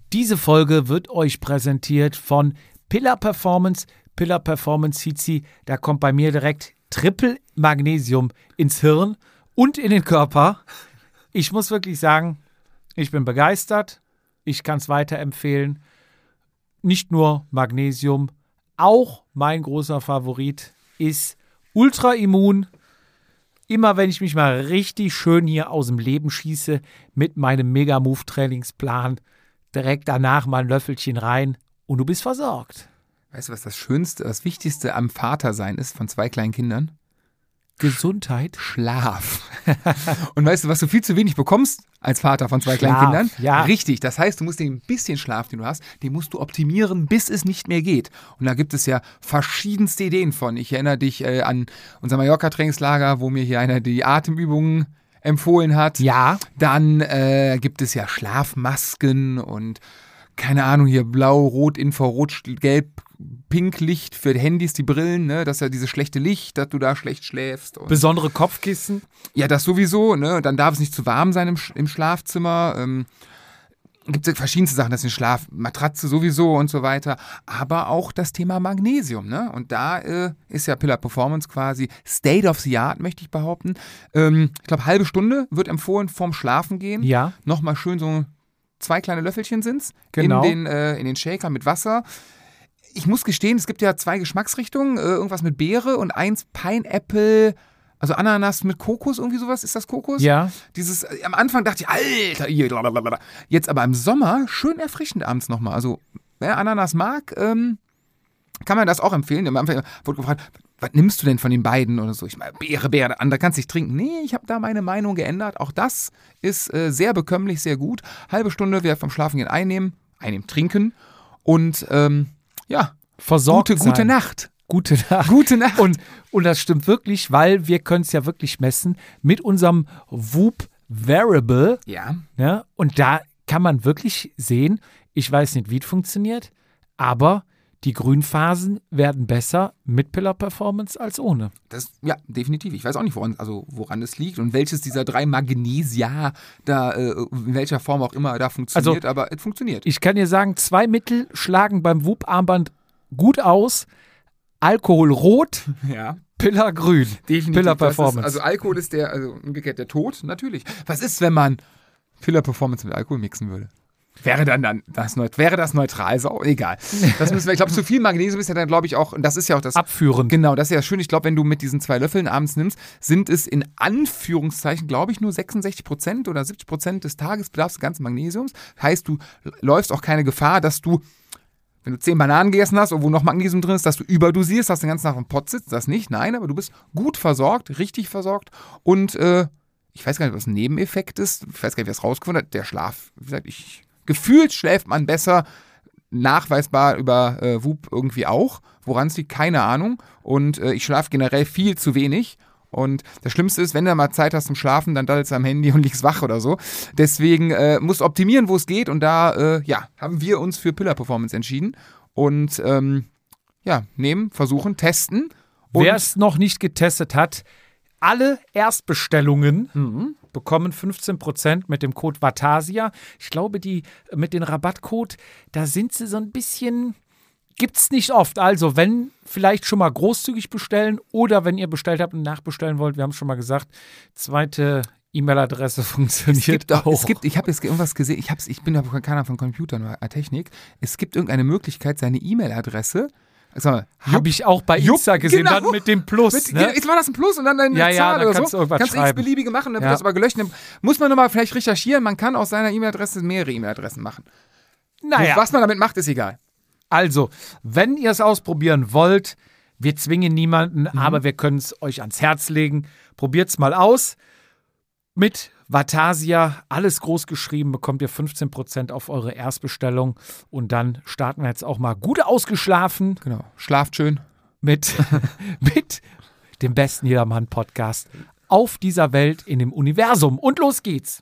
Diese Folge wird euch präsentiert von Pillar Performance. Pillar Performance Fizi, da kommt bei mir direkt Triple Magnesium ins Hirn und in den Körper. Ich muss wirklich sagen, ich bin begeistert. Ich kann es weiterempfehlen. Nicht nur Magnesium, auch mein großer Favorit ist Ultra Immun. Immer wenn ich mich mal richtig schön hier aus dem Leben schieße mit meinem Mega-Move-Trainingsplan, direkt danach mal ein Löffelchen rein und du bist versorgt. Weißt du, was das Schönste, das Wichtigste am Vatersein ist von 2 kleinen Kindern? Gesundheit. Schlaf. Und weißt du, was du viel zu wenig bekommst als Vater von 2 kleinen Kindern? Ja. Richtig. Das heißt, du musst den bisschen Schlaf, den du hast, den musst du optimieren, bis es nicht mehr geht. Und da gibt es ja verschiedenste Ideen von. Ich erinnere dich an unser Mallorca-Trainingslager, wo mir hier einer die Atemübungen empfohlen hat. Ja. Dann gibt es ja Schlafmasken und keine Ahnung, hier blau, rot, Infrarot, gelb, pink Licht für Handys, die Brillen, ne? Das ist ja dieses schlechte Licht, dass du da schlecht schläfst. Und Besondere Kopfkissen. ja, das sowieso, ne? Dann darf es nicht zu warm sein im Schlafzimmer. Gibt es verschiedenste Sachen, das ist Schlafmatratze sowieso und so weiter. Aber auch das Thema Magnesium, ne? Und da ist ja Pillar Performance quasi State of the Art, möchte ich behaupten. Ich glaube, halbe Stunde wird empfohlen vorm Schlafen gehen. Ja. Nochmal schön so 2 kleine Löffelchen sind's. Genau. In den Shaker mit Wasser. Ich muss gestehen, es gibt ja 2 Geschmacksrichtungen. Irgendwas mit Beere und eins Pineapple, also Ananas mit Kokos, irgendwie sowas. Ist das Kokos? Ja. Am Anfang dachte ich, Alter, jetzt aber im Sommer schön erfrischend abends nochmal. Also, wer Ananas mag, kann man das auch empfehlen. Am Anfang wurde gefragt, was nimmst du denn von den beiden oder so? Ich meine, Beere, andere kannst du nicht trinken. Nee, ich habe da meine Meinung geändert. Auch das ist sehr bekömmlich, sehr gut. Halbe Stunde wieder vom Schlafengehen einnehmen, trinken und ja, Versorgt gute sein. Nacht. Gute Nacht. Gute Nacht. Und das stimmt wirklich, weil wir können es ja wirklich messen mit unserem Whoop Variable. Ja. Ja, und da kann man wirklich sehen, ich weiß nicht, wie es funktioniert, aber die Grünphasen werden besser mit Pillar Performance als ohne. Ja, definitiv. Ich weiß auch nicht, woran es liegt und welches dieser 3 Magnesia da, in welcher Form auch immer da funktioniert, aber es funktioniert. Ich kann dir sagen, 2 Mittel schlagen beim Whoop-Armband gut aus. Alkohol rot, Ja. Pillar grün. Definitiv. Pillar Performance. Also Alkohol ist umgekehrt der Tod, natürlich. Was ist, wenn man Pillar Performance mit Alkohol mixen würde? Wäre das neutral? So, egal. Das müssen wir, ich glaube, zu viel Magnesium ist ja dann, glaube ich, auch, und das ist ja auch das. Abführend. Genau, das ist ja schön. Ich glaube, wenn du mit diesen 2 Löffeln abends nimmst, sind es in Anführungszeichen, glaube ich, nur 66% oder 70% des Tagesbedarfs des ganzen Magnesiums. Heißt, du läufst auch keine Gefahr, dass du, wenn du 10 Bananen gegessen hast, wo noch Magnesium drin ist, dass du überdosierst, dass du den ganzen Tag am Pott sitzt. Das nicht, nein, aber du bist gut versorgt, richtig versorgt und ich weiß gar nicht, was ein Nebeneffekt ist. Ich weiß gar nicht, wer es rausgefunden hat. Der Schlaf. Wie gesagt, gefühlt schläft man besser, nachweisbar über Whoop irgendwie auch. Woran es liegt, keine Ahnung. Und ich schlafe generell viel zu wenig. Und das Schlimmste ist, wenn du mal Zeit hast zum Schlafen, dann daddelst du am Handy und liegst wach oder so. Deswegen musst du optimieren, wo es geht. Und da haben wir uns für Pillar Performance entschieden. Und versuchen, testen. Wer es noch nicht getestet hat, alle Erstbestellungen bekommen 15% mit dem Code Vatasia. Ich glaube, die mit dem Rabattcode, da sind sie so ein bisschen, gibt's nicht oft. Also, wenn vielleicht schon mal großzügig bestellen oder wenn ihr bestellt habt und nachbestellen wollt, wir haben es schon mal gesagt, 2. E-Mail-Adresse funktioniert auch. Ich habe jetzt irgendwas gesehen, ich bin ja keiner von Computern oder Technik. Es gibt irgendeine Möglichkeit, seine E-Mail-Adresse. Habe ich auch bei Insta gesehen, genau. Dann mit dem Plus. Ne? Jetzt war das ein Plus und dann eine Zahl dann oder kannst so. Du irgendwas kannst du schreiben. x-beliebige machen, dann wird das aber gelöscht. Dann muss man nochmal vielleicht recherchieren, man kann aus seiner E-Mail-Adresse mehrere E-Mail-Adressen machen. Naja. Was man damit macht, ist egal. Also, wenn ihr es ausprobieren wollt, wir zwingen niemanden, aber wir können es euch ans Herz legen. Probiert es mal aus. Mit Vatasia, alles groß geschrieben, bekommt ihr 15% auf eure Erstbestellung. Und dann starten wir jetzt auch mal gut ausgeschlafen. Genau, schlaft schön. Mit dem besten Jedermann-Podcast auf dieser Welt, in dem Universum. Und los geht's.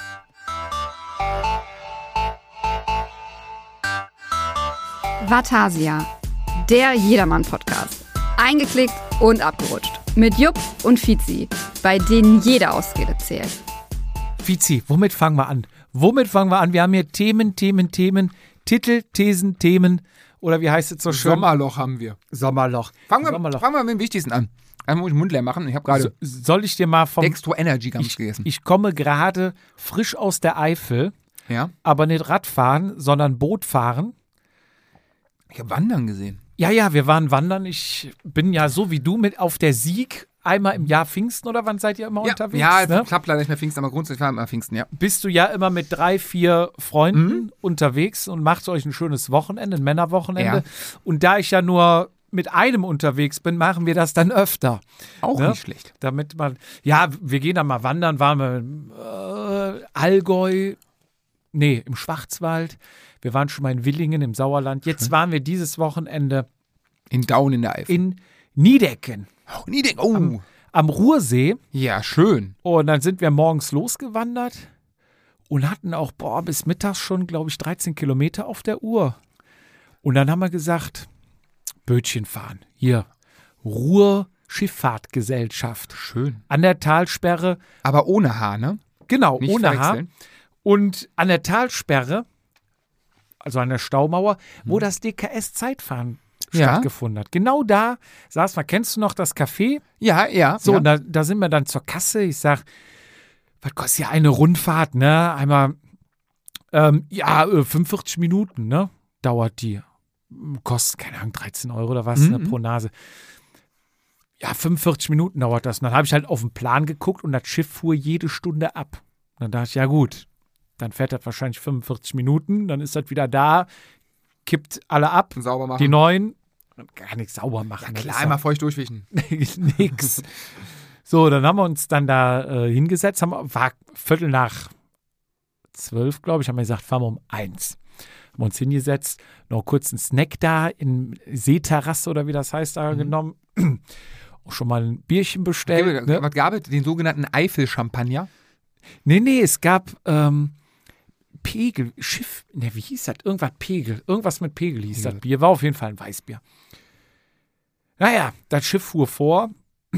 Vatasia, der Jedermann-Podcast. Eingeklickt und abgerutscht. Mit Jupp und Fizi, bei denen jede Ausrede zählt. Fizi, womit fangen wir an? Womit fangen wir an? Wir haben hier Themen, Titel, Thesen, Themen. Oder wie heißt es so schön? Sommerloch haben wir. Sommerloch. Fangen wir mit dem Wichtigsten an. Einmal muss ich den Mund leer machen. Ich habe gerade Soll ich dir mal vom... Dextro Energy Gums gegessen. Ich komme gerade frisch aus der Eifel, Ja. aber nicht Radfahren, sondern Bootfahren. Ich habe Wandern gesehen. Ja, wir waren wandern. Ich bin ja so wie du mit auf der Sieg einmal im Jahr Pfingsten oder wann seid ihr immer unterwegs? Ja, ne? klappt leider nicht mehr Pfingsten, aber grundsätzlich war immer Pfingsten, ja. Bist du ja immer mit 3, 4 Freunden unterwegs und macht euch ein schönes Wochenende, ein Männerwochenende. Ja. Und da ich ja nur mit einem unterwegs bin, machen wir das dann öfter. Auch Ne? nicht schlecht. Damit man, ja, wir gehen dann mal wandern, waren wir im Allgäu, im Schwarzwald. Wir waren schon mal in Willingen im Sauerland. Jetzt waren wir dieses Wochenende In Daun in der Eifel. in Niedecken Oh, Niedecken. Oh. am Ruhrsee. Ja, schön. Und dann sind wir morgens losgewandert und hatten auch, bis mittags schon, glaube ich, 13 Kilometer auf der Uhr. Und dann haben wir gesagt, Bötchen fahren. Hier, Ruhr-Schiffahrtgesellschaft. Schön. An der Talsperre. Aber ohne Haar, ne? Genau, Nicht ohne Haar. verwechseln. Und an der Talsperre, also an der Staumauer, wo das DKS-Zeitfahren Ja. stattgefunden hat. Genau da saß man. Kennst du noch das Café? Ja. So, ja. und da sind wir dann zur Kasse. Ich sag, was kostet ja eine Rundfahrt, ne? Einmal, 45 Minuten, ne? Dauert die. Kostet, keine Ahnung, 13 Euro oder was, ne, pro Nase. Ja, 45 Minuten dauert das. Und dann habe ich halt auf den Plan geguckt und das Schiff fuhr jede Stunde ab. Und dann dachte ich, ja gut, dann fährt das wahrscheinlich 45 Minuten, dann ist das wieder da, kippt alle ab, Sauber machen. die neuen, gar nichts sauber machen. Ja, klar, einmal feucht durchwischen. Nix. So, dann haben wir uns dann da hingesetzt, war 11:45, glaube ich, haben wir gesagt, fahren wir um 1. Haben wir uns hingesetzt, noch kurz einen Snack da in Seeterrasse oder wie das heißt, da genommen. Auch schon mal ein Bierchen bestellt. Ne? Was gab es? Den sogenannten Eifel-Champagner? Nee, es gab Pegel, Schiff, wie hieß das? Irgendwas Pegel, irgendwas mit Pegel hieß das Bier. War auf jeden Fall ein Weißbier. Naja, das Schiff fuhr vor.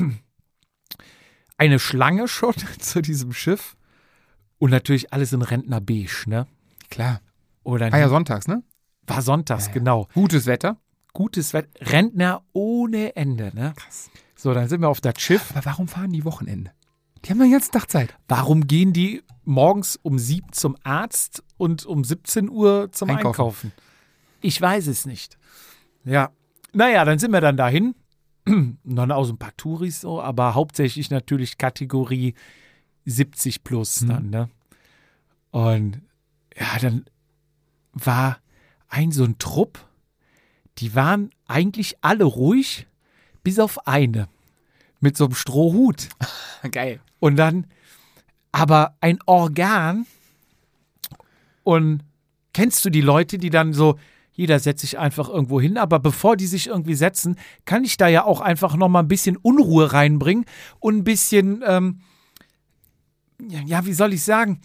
Eine Schlange schon zu diesem Schiff. Und natürlich alles in Rentner-Beige, ne? Klar. Oder War ja sonntags, ne? war sonntags, genau. Gutes Wetter. Gutes Wetter. Rentner ohne Ende, ne? Krass. So, dann sind wir auf das Schiff. Aber warum fahren die Wochenende? Die haben den ganzen Tag Zeit. Warum gehen die morgens um 7 zum Arzt und um 17 Uhr zum Einkaufen? Ich weiß es nicht. Ja, naja, dann sind wir dann dahin. Dann auch so ein paar Touris so, aber hauptsächlich natürlich Kategorie 70 plus dann, ne? Und ja, dann war so ein Trupp, die waren eigentlich alle ruhig, bis auf eine. Mit so einem Strohhut. Geil. Und dann aber ein Organ. Und kennst du die Leute, die dann so, jeder setzt sich einfach irgendwo hin, aber bevor die sich irgendwie setzen, kann ich da ja auch einfach noch mal ein bisschen Unruhe reinbringen und ein bisschen, wie soll ich sagen,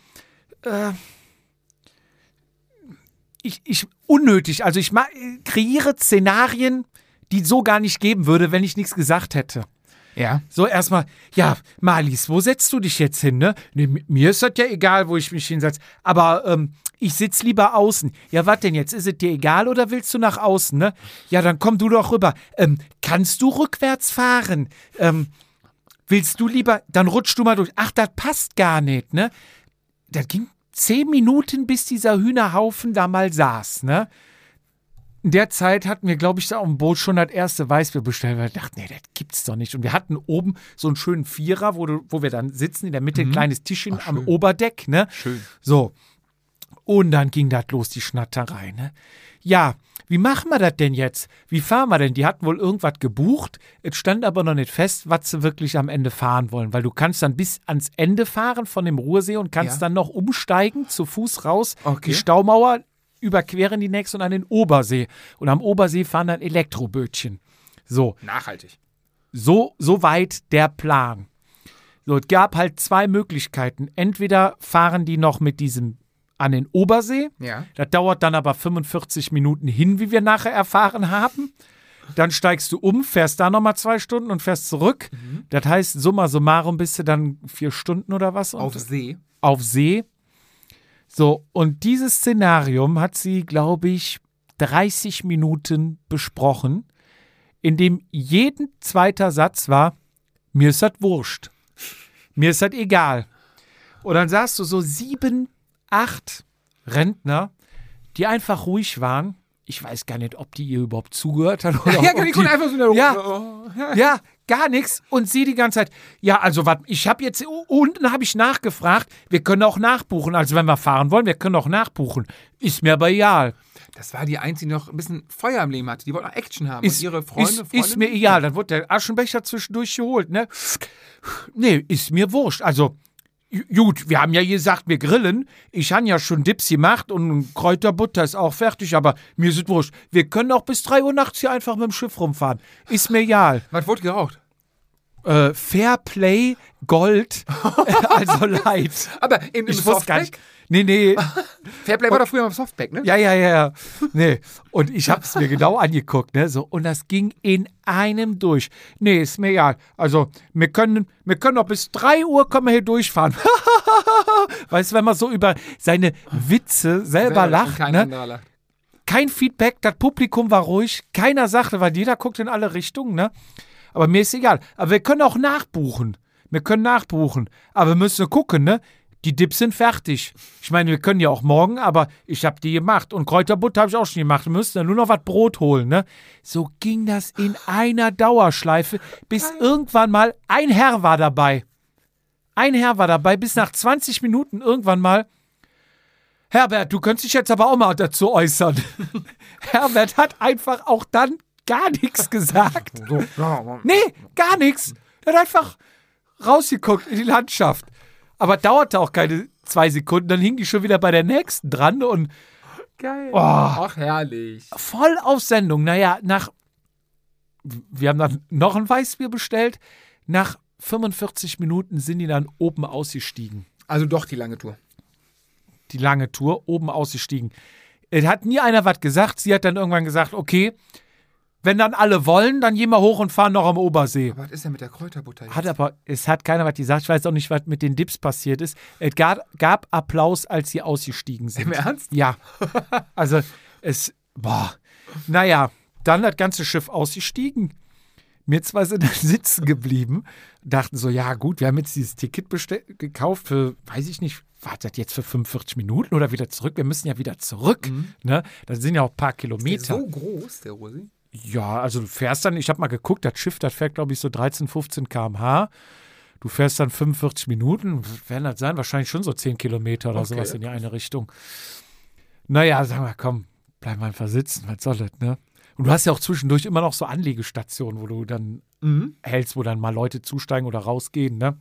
unnötig. Also ich kreiere Szenarien, die es so gar nicht geben würde, wenn ich nichts gesagt hätte. Ja. So erstmal, ja, Marlies, wo setzt du dich jetzt hin, ne? Nee, mir ist das ja egal, wo ich mich hinsetze. Aber ich sitze lieber außen. Ja, was denn jetzt? Ist es dir egal oder willst du nach außen, ne? Ja, dann komm du doch rüber. Kannst du rückwärts fahren? Willst du lieber, dann rutsch du mal durch. Ach, das passt gar nicht, ne? Das ging 10 Minuten, bis dieser Hühnerhaufen da mal saß, ne? In der Zeit hatten wir, glaube ich, da auf dem Boot schon das erste Weißbier bestellt, weil wir dachten, nee, das gibt's doch nicht. Und wir hatten oben so einen schönen Vierer, wo wir dann sitzen, in der Mitte ein kleines Tischchen am Oberdeck, ne? Schön. So. Und dann ging das los, die Schnatterei, ne? Ja, wie machen wir das denn jetzt? Wie fahren wir denn? Die hatten wohl irgendwas gebucht. Es stand aber noch nicht fest, was sie wirklich am Ende fahren wollen. Weil du kannst dann bis ans Ende fahren von dem Ruhrsee und kannst dann noch umsteigen, zu Fuß raus, die Staumauer überqueren die nächste und an den Obersee. Und am Obersee fahren dann Elektrobötchen. So. Nachhaltig. So weit der Plan. So, es gab halt 2 Möglichkeiten. Entweder fahren die noch mit diesem an den Obersee. Ja. Das dauert dann aber 45 Minuten hin, wie wir nachher erfahren haben. Dann steigst du um, fährst da nochmal 2 Stunden und fährst zurück. Das heißt, summa summarum bist du dann 4 Stunden oder was? Auf See. Auf See. So, und dieses Szenarium hat sie, glaube ich, 30 Minuten besprochen, in dem jeden zweiter Satz war, mir ist das wurscht. Mir ist das egal. Und dann sahst du so 7, 8 Rentner, die einfach ruhig waren. Ich weiß gar nicht, ob die ihr überhaupt zugehört hat. Oder Ja, ob die konnten einfach so eine ja, gar nichts. Und sie die ganze Zeit, ja, also was, ich habe jetzt, unten habe ich nachgefragt, wir können auch nachbuchen. Also wenn wir fahren wollen, wir können auch nachbuchen. Ist mir aber egal. Das war die Einzige, die noch ein bisschen Feuer im Leben hatte. Die wollten auch Action haben. Und ihre Ist mir egal. Dann wurde der Aschenbecher zwischendurch geholt, ne? Nee, ist mir wurscht. Also, gut, wir haben ja gesagt, wir grillen. Ich habe ja schon Dips gemacht und Kräuterbutter ist auch fertig, aber mir ist es wurscht. Wir können auch bis 3 Uhr nachts hier einfach mit dem Schiff rumfahren. Ist mir egal. Was wurde geraucht? Fairplay Gold, also light. Aber im Ich wusste gar nicht. Nee. Fairplay war doch früher mal Softback, ne? Ja. Nee. Und ich habe es mir genau angeguckt, ne? So, und das ging in einem durch. Nee, ist mir egal. Also, wir können noch bis 3 Uhr können wir hier durchfahren. Weißt du, wenn man so über seine Witze selber lacht, kein ne? anderer lacht. Kein Feedback, das Publikum war ruhig, keiner sagte, weil jeder guckt in alle Richtungen, ne? Aber mir ist egal. Aber wir können auch nachbuchen. Aber wir müssen gucken, ne? Die Dips sind fertig. Ich meine, wir können ja auch morgen, aber ich habe die gemacht. Und Kräuterbutter habe ich auch schon gemacht. Wir müssen dann nur noch was Brot holen, ne? So ging das in einer Dauerschleife, bis irgendwann mal ein Herr war dabei. Bis nach 20 Minuten irgendwann mal, Herbert, du könntest dich jetzt aber auch mal dazu äußern. Herbert hat einfach auch dann gar nichts gesagt. Nee, gar nichts. Er hat einfach rausgeguckt in die Landschaft. Aber dauerte auch keine 2 Sekunden, dann hing die schon wieder bei der nächsten dran und Geil. Oh. Ach, herrlich. Voll auf Sendung. Naja, wir haben dann noch ein Weißbier bestellt. Nach 45 Minuten sind die dann oben ausgestiegen. Also doch die lange Tour. Die lange Tour, oben ausgestiegen. Es hat nie einer was gesagt. Sie hat dann irgendwann gesagt, okay, wenn dann alle wollen, dann gehen wir hoch und fahren noch am Obersee. Aber was ist denn mit der Kräuterbutter jetzt? Es hat keiner was gesagt. Ich weiß auch nicht, was mit den Dips passiert ist. Es gab Applaus, als sie ausgestiegen sind. Im Ernst? Ja. Also Naja, dann das ganze Schiff ausgestiegen. Wir zwei sind dann sitzen geblieben. Dachten so, ja gut, wir haben jetzt dieses Ticket gekauft für, weiß ich nicht, war das jetzt für 45 Minuten oder wieder zurück? Wir müssen ja wieder zurück. Ne? Das sind ja auch ein paar Kilometer. Ist der so groß, der Rosi? Ja, also du fährst dann, ich habe mal geguckt, das Schiff, das fährt, glaube ich, so 13, 15 km/h. Du fährst dann 45 Minuten, werden das sein, wahrscheinlich schon so 10 Kilometer oder sowas in die eine Richtung. Naja, sagen wir, komm, bleib mal einfach sitzen, was soll das, ne? Und du hast ja auch zwischendurch immer noch so Anlegestationen, wo du dann hältst, wo dann mal Leute zusteigen oder rausgehen, ne?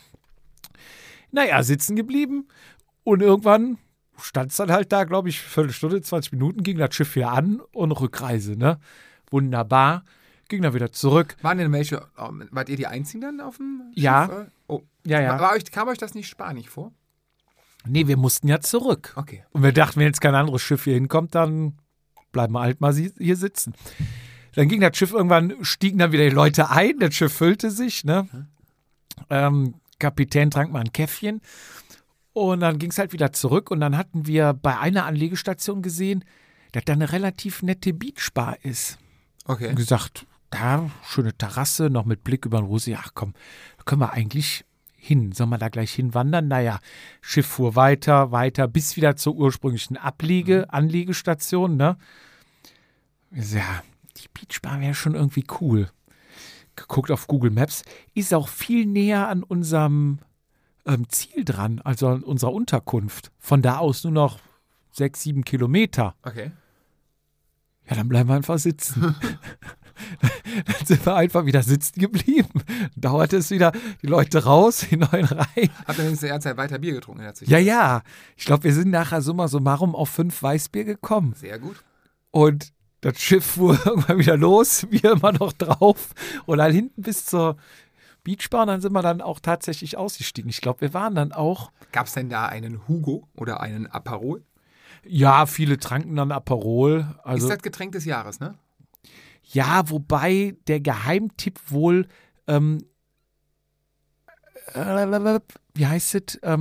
Naja, sitzen geblieben und irgendwann stand es dann halt da, glaube ich, Viertelstunde, 20 Minuten, ging das Schiff wieder an und Rückreise, ne? Wunderbar. Ging dann wieder zurück. Wart ihr die Einzigen dann auf dem Schiff? Ja. Oh. Ja. Kam euch das nicht spanisch vor? Nee, wir mussten ja zurück. Okay. Und wir dachten, wenn jetzt kein anderes Schiff hier hinkommt, dann bleiben wir halt mal hier sitzen. Dann ging das Schiff stiegen dann wieder die Leute ein, das Schiff füllte sich, ne? Kapitän trank mal ein Käffchen und dann ging es halt wieder zurück und dann hatten wir bei einer Anlegestation gesehen, dass da eine relativ nette Beachbar ist. Okay. Und gesagt, da, schöne Terrasse, noch mit Blick über den Rosee, ach komm, da können wir eigentlich hin. Sollen wir da gleich hinwandern? Naja, Schiff fuhr weiter, bis wieder zur ursprünglichen Anlegestation, ne? Ja, die Beachbar wäre schon irgendwie cool. Geguckt auf Google Maps, ist auch viel näher an unserem Ziel dran, also an unserer Unterkunft. Von da aus nur noch 6, 7 Kilometer. Okay. Ja, dann bleiben wir einfach sitzen. Dann sind wir einfach wieder sitzen geblieben. Dauerte es wieder, die Leute raus, die neuen rein. Habt ihr wenigstens derzeit weiter Bier getrunken in der Zwischenzeit? Ja. Ich glaube, wir sind nachher summa summarum auf 5 Weißbier gekommen. Sehr gut. Und das Schiff fuhr irgendwann wieder los, wir immer noch drauf. Und dann hinten bis zur Beachbar, und dann sind wir dann auch tatsächlich ausgestiegen. Ich glaube, wir waren dann auch. Gab es denn da einen Hugo oder einen Aperol? Ja, viele tranken dann Aperol. Also, ist das Getränk des Jahres, ne? Ja, wobei der Geheimtipp wohl, wie heißt es?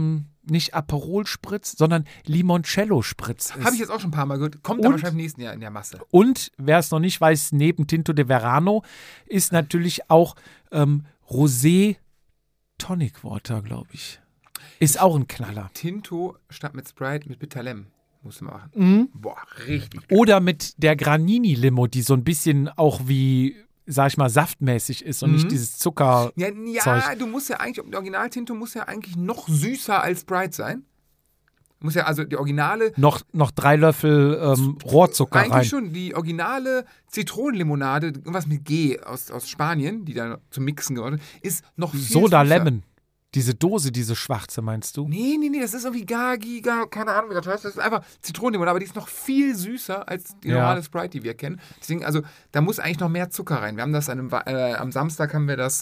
nicht Aperol Spritz, sondern Limoncello Spritz ist. Habe ich jetzt auch schon ein paar Mal gehört. Kommt Und- aber wahrscheinlich im nächsten Jahr in der Masse. Und wer es noch nicht weiß, neben Tinto de Verano ist natürlich auch Rosé Tonic Water, glaube ich. Ist auch ein Knaller. Tinto statt mit Sprite mit Bitterlem. Musst du mal machen. Mhm. Boah, richtig. Oder mit der Granini Limo, die so ein bisschen auch wie, sag ich mal, saftmäßig ist und nicht dieses Zucker. Ja, Zeug. du musst ja eigentlich, der Original-Tinto muss ja eigentlich noch süßer als Sprite sein. Muss ja, also die originale, Noch 3 Löffel Rohrzucker eigentlich rein. schon, die originale Zitronenlimonade, irgendwas mit G aus Spanien, die da zum Mixen geworden ist, noch viel Soda süßer. Lemon. Diese Dose, diese schwarze, meinst du? Nee, das ist irgendwie keine Ahnung, wie das heißt. Das ist einfach Zitronenlimonade, aber die ist noch viel süßer als die Ja. normale Sprite, die wir kennen. Deswegen, also, da muss eigentlich noch mehr Zucker rein. Wir haben das am Samstag haben wir das,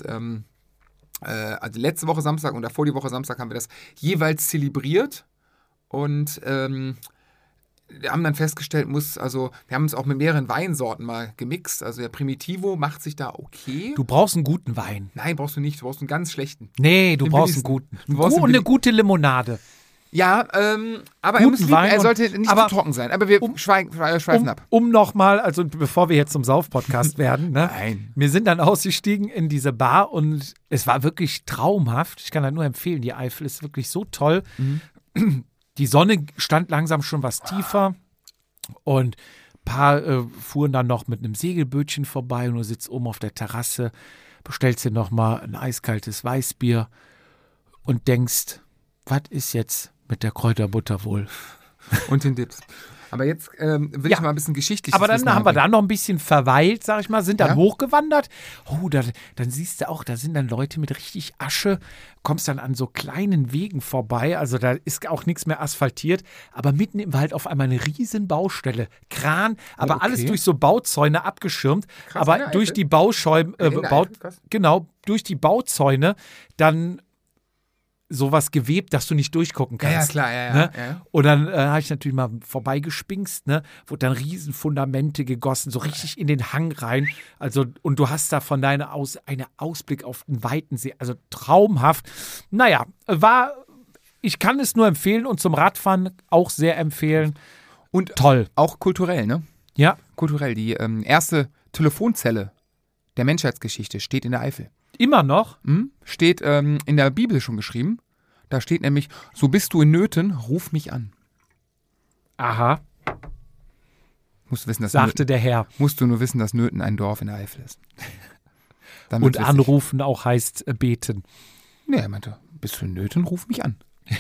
also letzte Woche Samstag und davor die Woche Samstag haben wir das jeweils zelebriert und wir haben dann festgestellt, wir haben es auch mit mehreren Weinsorten mal gemixt. Also der Primitivo macht sich da okay. Du brauchst einen guten Wein. Nein, brauchst du nicht. Du brauchst einen ganz schlechten. Nee, du Den brauchst einen billigsten. guten. Du brauchst einen Und eine billig- gute Limonade. Ja, aber Guten Wein er und- sollte nicht aber zu trocken sein. Aber wir schweifen ab. Um nochmal, also bevor wir jetzt zum Sauf-Podcast werden, ne? Nein. Wir sind dann ausgestiegen in diese Bar und es war wirklich traumhaft. Ich kann das nur empfehlen, die Eifel ist wirklich so toll. Die Sonne stand langsam schon was tiefer und ein paar fuhren dann noch mit einem Segelbötchen vorbei und du sitzt oben auf der Terrasse, bestellst dir nochmal ein eiskaltes Weißbier und denkst, was ist jetzt mit der Kräuterbutter wohl? Und den Dips. Aber jetzt will Ja. ich mal ein bisschen geschichtlich. Aber dann haben wir da noch ein bisschen verweilt, sag ich mal, sind dann Ja. hochgewandert. Oh, dann siehst du auch, da sind dann Leute mit richtig Asche, kommst dann an so kleinen Wegen vorbei, also da ist auch nichts mehr asphaltiert, aber mitten im Wald auf einmal eine riesen Baustelle, Kran, aber okay. alles durch so Bauzäune abgeschirmt, Krass, aber in der durch Eifel? die Bauschäume, In der Eifel, krass. genau, durch die Bauzäune dann sowas gewebt, dass du nicht durchgucken Ja, kannst. klar, ja. Ne? Ja. Und dann habe ich natürlich mal vorbeigespinkst, ne? Wurde dann riesen Fundamente gegossen, so richtig in den Hang rein. Also, und du hast da von deiner aus einen Ausblick auf den weiten See. Also traumhaft. Naja, ich kann es nur empfehlen und zum Radfahren auch sehr empfehlen. Und Toll. auch kulturell, ne? Ja, Kulturell. Die erste Telefonzelle der Menschheitsgeschichte steht in der Eifel. immer noch. Steht in der Bibel schon geschrieben. Da steht nämlich, so bist du in Nöten, ruf mich an. Aha, Musst du wissen, dass sagte der Herr. musst du nur wissen, dass Nöten ein Dorf in der Eifel ist. Dann Und wird's witzig. anrufen auch heißt beten. Nee, er meinte, bist du in Nöten, ruf mich an.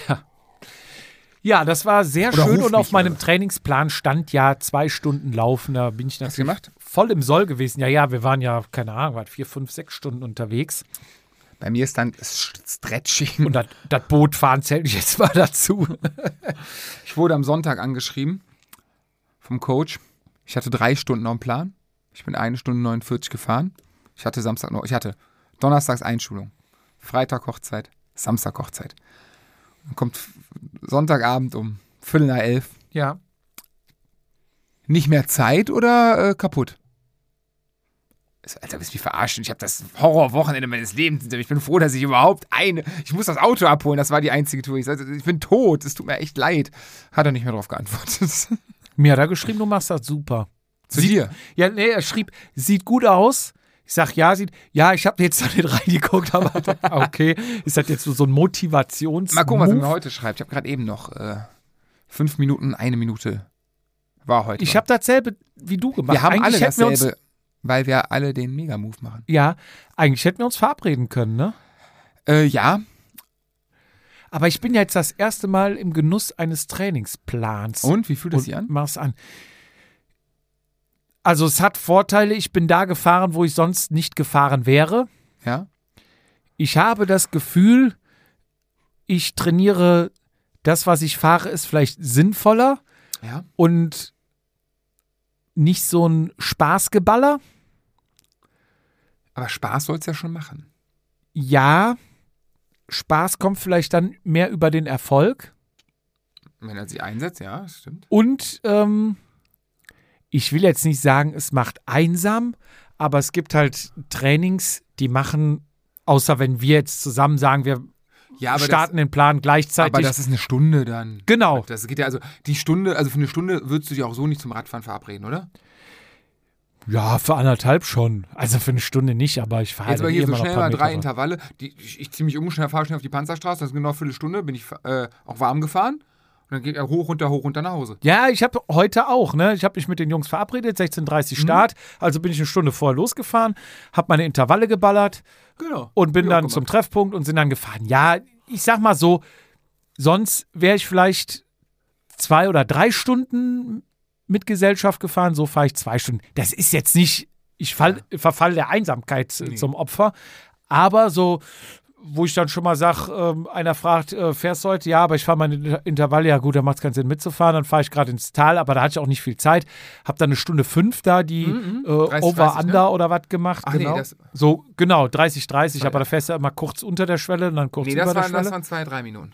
Ja, das war sehr Oder schön ruf und auf mich, meinem oder? Trainingsplan stand ja 2 Stunden laufen. Da bin ich Hast du natürlich gemacht? voll im Soll gewesen. Ja, wir waren ja, keine Ahnung, 4, 5, 6 Stunden unterwegs. Bei mir ist dann Stretching. Und das Bootfahren zählt ich jetzt mal dazu. Ich wurde am Sonntag angeschrieben vom Coach. Ich hatte 3 Stunden auf dem Plan. Ich bin 1 Stunde 49 gefahren. Ich hatte donnerstags Einschulung, Freitag Hochzeit, Samstag Hochzeit. Dann kommt Sonntagabend um 10:45. Ja. Nicht mehr Zeit oder kaputt? Alter, willst du mich verarschen? Ich habe das Horrorwochenende meines Lebens hinter mir. Ich bin froh, dass ich ich muss das Auto abholen. Das war die einzige Tour. Ich sagte, ich bin tot. Es tut mir echt leid. Hat er nicht mehr drauf geantwortet. Mir hat er geschrieben, du machst das super. Zu dir? Ja, nee, er schrieb, sieht gut aus. Ich sag, ja, ich habe jetzt da nicht reingeguckt, aber okay. Ist das jetzt so ein Motivations- Mal gucken, was er mir Move? heute schreibt. Ich habe gerade eben noch 5 Minuten, 1 Minute war heute. Ich habe dasselbe wie du gemacht. wir haben alle Eigentlich hätten wir uns, dasselbe, weil wir alle den Mega-Move machen. ja, eigentlich hätten wir uns verabreden können, ne? Ja, Aber ich bin ja jetzt das erste Mal im Genuss eines Trainingsplans. und wie fühlt es sich an? Mach's an. Also es hat Vorteile, ich bin da gefahren, wo ich sonst nicht gefahren wäre. Ja, Ich habe das Gefühl, ich trainiere, das, was ich fahre, ist vielleicht sinnvoller ja. und nicht so ein Spaßgeballer. Aber Spaß soll es ja schon machen. Ja, Spaß kommt vielleicht dann mehr über den Erfolg. Wenn er sich einsetzt, ja, das stimmt. Und ich will jetzt nicht sagen, es macht einsam, aber es gibt halt Trainings, die machen, außer wenn wir jetzt zusammen sagen, wir Ja, aber starten den Plan gleichzeitig. Aber das ist eine Stunde dann. Genau. Das geht ja, also die Stunde, also für eine Stunde würdest du dich auch so nicht zum Radfahren verabreden, oder? Ja, für 1,5 schon. Also für eine Stunde nicht, aber ich fahre Jetzt aber hier so immer noch schnell ein paar mal 3 Meter. Intervalle. Ich ziehe mich um, fahre schnell auf die Panzerstraße, das ist genau eine Viertelstunde, bin ich auch warm gefahren. Und dann geht er hoch, runter nach Hause. Ja, ich habe heute auch, ne? Ich habe mich mit den Jungs verabredet, 16:30 Start. Also bin ich eine Stunde vorher losgefahren, habe meine Intervalle geballert Genau. und bin Hab ich dann auch zum gemacht. Treffpunkt und sind dann gefahren. Ja, ich sag mal so, sonst wäre ich vielleicht 2 oder 3 Stunden mit Gesellschaft gefahren, so fahre ich 2 Stunden. Das ist jetzt nicht, ich verfall der Einsamkeit zum Opfer, aber so, wo ich dann schon mal sage, einer fragt, fährst du heute? Ja, aber ich fahre meine Intervalle, ja gut, da macht es keinen Sinn mitzufahren, dann fahre ich gerade ins Tal, aber da hatte ich auch nicht viel Zeit, habe dann 1:05 da die 30, Over-Under ne? oder was gemacht, Ach genau. nee, das- So, genau, 30, aber da fährst du immer kurz unter der Schwelle und dann kurz Nee, über das der waren Schwelle. 2-3 Minuten.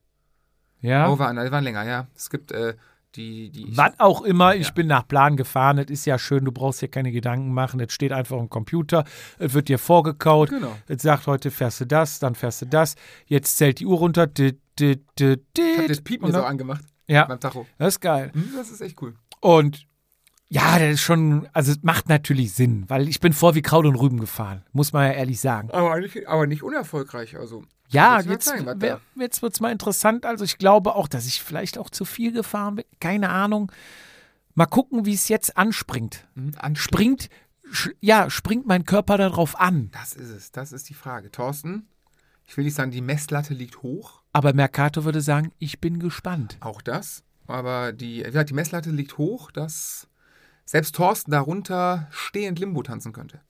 Ja. Oh, die waren länger, ja. Es gibt die Was auch immer, ich Ja. bin nach Plan gefahren, das ist ja schön, du brauchst dir keine Gedanken machen, das steht einfach im Computer, es wird dir vorgekaut, Genau. es sagt, heute fährst du das, dann fährst du das, jetzt zählt die Uhr runter, Ich hab das Piepen und jetzt dann- auch angemacht ja, beim Tacho. das ist geil. Das ist echt cool. Und ja, das ist schon, also es macht natürlich Sinn, weil ich bin vor wie Kraut und Rüben gefahren, muss man ja ehrlich sagen. Aber nicht unerfolgreich. Also, Ja, willst du mir jetzt, zeigen, was da- jetzt wird es mal interessant. Also ich glaube auch, dass ich vielleicht auch zu viel gefahren bin. Keine Ahnung. Mal gucken, wie es jetzt anspringt. Springt mein Körper darauf an. Das ist es. Das ist die Frage. Thorsten, ich will nicht sagen, die Messlatte liegt hoch. Aber Mercator würde sagen, ich bin gespannt. Auch das. Aber die Messlatte liegt hoch, dass selbst Thorsten darunter stehend Limbo tanzen könnte.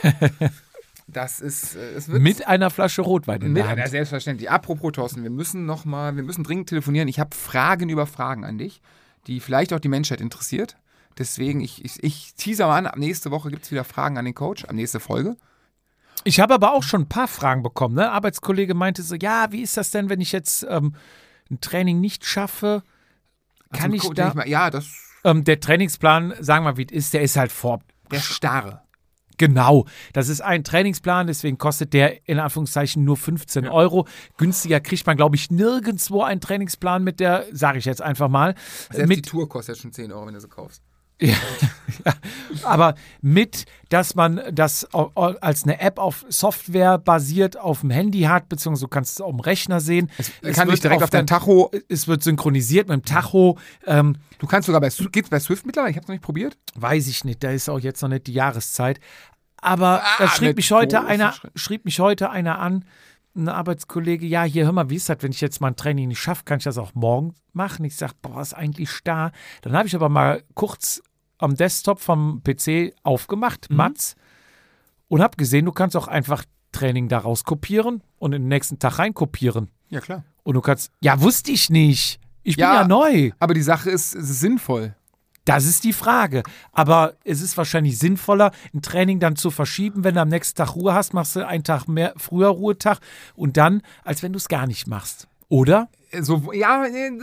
Das ist, es wird Mit einer Flasche Rotwein in der Ja, Hand. selbstverständlich. Apropos, Thorsten, wir müssen dringend telefonieren. Ich habe Fragen über Fragen an dich, die vielleicht auch die Menschheit interessiert. Deswegen, ich teaser mal an, ab nächste Woche gibt es wieder Fragen an den Coach, ab nächste Folge. Ich habe aber auch schon ein paar Fragen bekommen. Ne? Arbeitskollege meinte so, ja, wie ist das denn, wenn ich jetzt ein Training nicht schaffe? Kann ich da... Ja, das Der Trainingsplan, sagen wir mal, wie es ist, der ist halt der Starre. Genau, das ist ein Trainingsplan, deswegen kostet der in Anführungszeichen nur 15 Euro. Günstiger kriegt man, glaube ich, nirgendwo einen Trainingsplan mit der, sage ich jetzt einfach mal. Selbst die Mit, Tour kostet schon 10 Euro, wenn du sie kaufst. ja, aber mit, dass man das als eine App auf Software basiert auf dem Handy hat, beziehungsweise du kannst es auf dem Rechner sehen. Es kann dich direkt auf dein dein Tacho. Es wird synchronisiert mit dem Tacho. Du kannst sogar geht's bei Swift mittlerweile? Ich habe es noch nicht probiert. Weiß ich nicht, da ist auch jetzt noch nicht die Jahreszeit. Aber da schrieb mit mich heute großen einer an, ein Arbeitskollege, ja, hier, hör mal, wie ist das, wenn ich jetzt mal ein Training nicht schaffe, kann ich das auch morgen machen? Ich sag, boah, ist eigentlich starr. Dann habe ich aber mal kurz am Desktop vom PC aufgemacht, Mats, und habe gesehen, du kannst auch einfach Training daraus kopieren und in den nächsten Tag reinkopieren. Ja, klar. Und du kannst, ja, wusste ich nicht. Ich bin Ja. ja neu. Aber die Sache ist, es ist sinnvoll. Das ist die Frage. Aber es ist wahrscheinlich sinnvoller, ein Training dann zu verschieben, wenn du am nächsten Tag Ruhe hast, machst du einen Tag mehr, früher Ruhetag und dann, als wenn du es gar nicht machst. Oder? So, ja,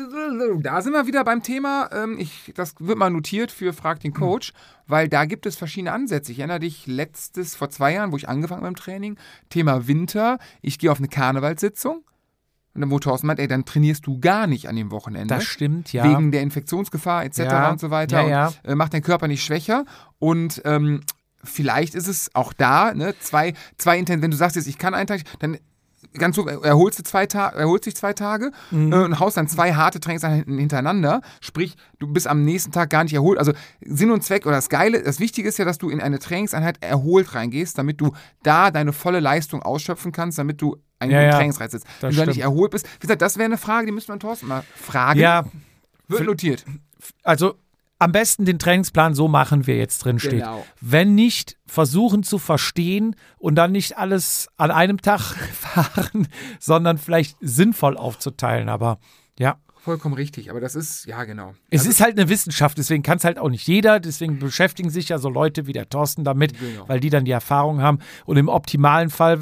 da sind wir wieder beim Thema. Das wird mal notiert für Frag den Coach, weil da gibt es verschiedene Ansätze. Ich erinnere dich vor 2 Jahren, wo ich angefangen habe mit dem Training, Thema Winter. Ich gehe auf eine Karnevalssitzung und dann, wo Thorsten meint, dann trainierst du gar nicht an dem Wochenende. Das stimmt, ja. Wegen der Infektionsgefahr etc. Ja. und so weiter. Ja, Und, macht deinen Körper nicht schwächer. Und vielleicht ist es auch da, ne, wenn du sagst jetzt, ich kann einen Tag, dann ganz so, erholt sich 2 Tage und haust dann 2 harte Trainingseinheiten hintereinander. Sprich, du bist am nächsten Tag gar nicht erholt. Also Sinn und Zweck oder das Geile, das Wichtige ist ja, dass du in eine Trainingseinheit erholt reingehst, damit du da deine volle Leistung ausschöpfen kannst, damit du einen guten Trainingsreiz sitzt. Wenn du da nicht erholt bist, wie gesagt, das wäre eine Frage, die müsste man Thorsten mal fragen. Ja, Wird notiert. also am besten den Trainingsplan so machen, wie er jetzt drin steht. Genau. Wenn nicht, versuchen zu verstehen und dann nicht alles an einem Tag fahren, sondern vielleicht sinnvoll aufzuteilen. Aber ja. Vollkommen richtig, aber das ist, ja genau. Es ist halt eine Wissenschaft, deswegen kann es halt auch nicht jeder, deswegen beschäftigen sich ja so Leute wie der Thorsten damit, Genau. weil die dann die Erfahrung haben und im optimalen Fall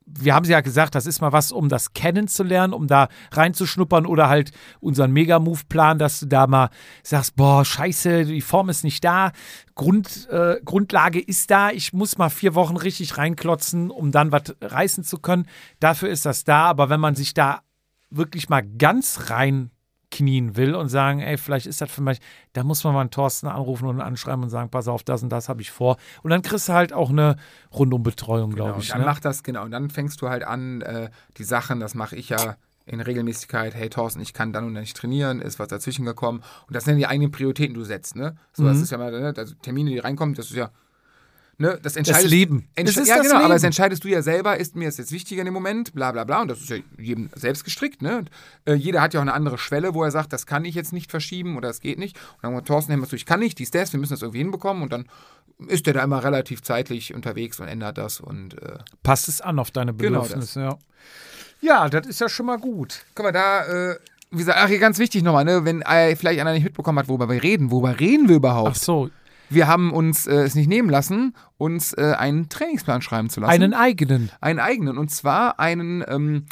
wir haben ja gesagt, das ist mal was, um das kennenzulernen, um da reinzuschnuppern oder halt unseren Mega-Move-Plan, dass du da mal sagst, boah, scheiße, die Form ist nicht da, Grundlage ist da, ich muss mal 4 Wochen richtig reinklotzen, um dann was reißen zu können. Dafür ist das da, aber wenn man sich da wirklich mal ganz rein knien will und sagen, ey, vielleicht ist das für mich, da muss man mal einen Thorsten anrufen und anschreiben und sagen, pass auf, das und das habe ich vor. Und dann kriegst du halt auch eine Rundumbetreuung, glaube ich. Dann macht das, genau. Und dann fängst du halt an, die Sachen, das mache ich ja in Regelmäßigkeit, hey Thorsten, ich kann dann und dann nicht trainieren, ist was dazwischen gekommen. Und das sind die eigenen Prioritäten, die du setzt, ne? So, das ist ja mal, ne? Also Termine, die reinkommen, das ist ja, ne, das entscheidest das Leben. Das Leben. Aber das entscheidest du ja selber, ist mir das jetzt wichtiger in dem Moment, bla bla bla. Und das ist ja jedem selbst gestrickt. Ne? Und, jeder hat ja auch eine andere Schwelle, wo er sagt, das kann ich jetzt nicht verschieben oder das geht nicht. Und dann sagt Thorsten, ich kann nicht, dies, das, wir müssen das irgendwie hinbekommen. Und dann ist der da immer relativ zeitlich unterwegs und ändert das. Und passt es an auf deine Bedürfnisse. Genau, ja, das ist ja schon mal gut. Guck mal, da, wie gesagt, hier ganz wichtig nochmal, ne? Wenn vielleicht einer nicht mitbekommen hat, worüber reden wir überhaupt? Ach so. Wir haben uns es nicht nehmen lassen, uns einen Trainingsplan schreiben zu lassen. Einen eigenen. Einen eigenen. Und zwar einen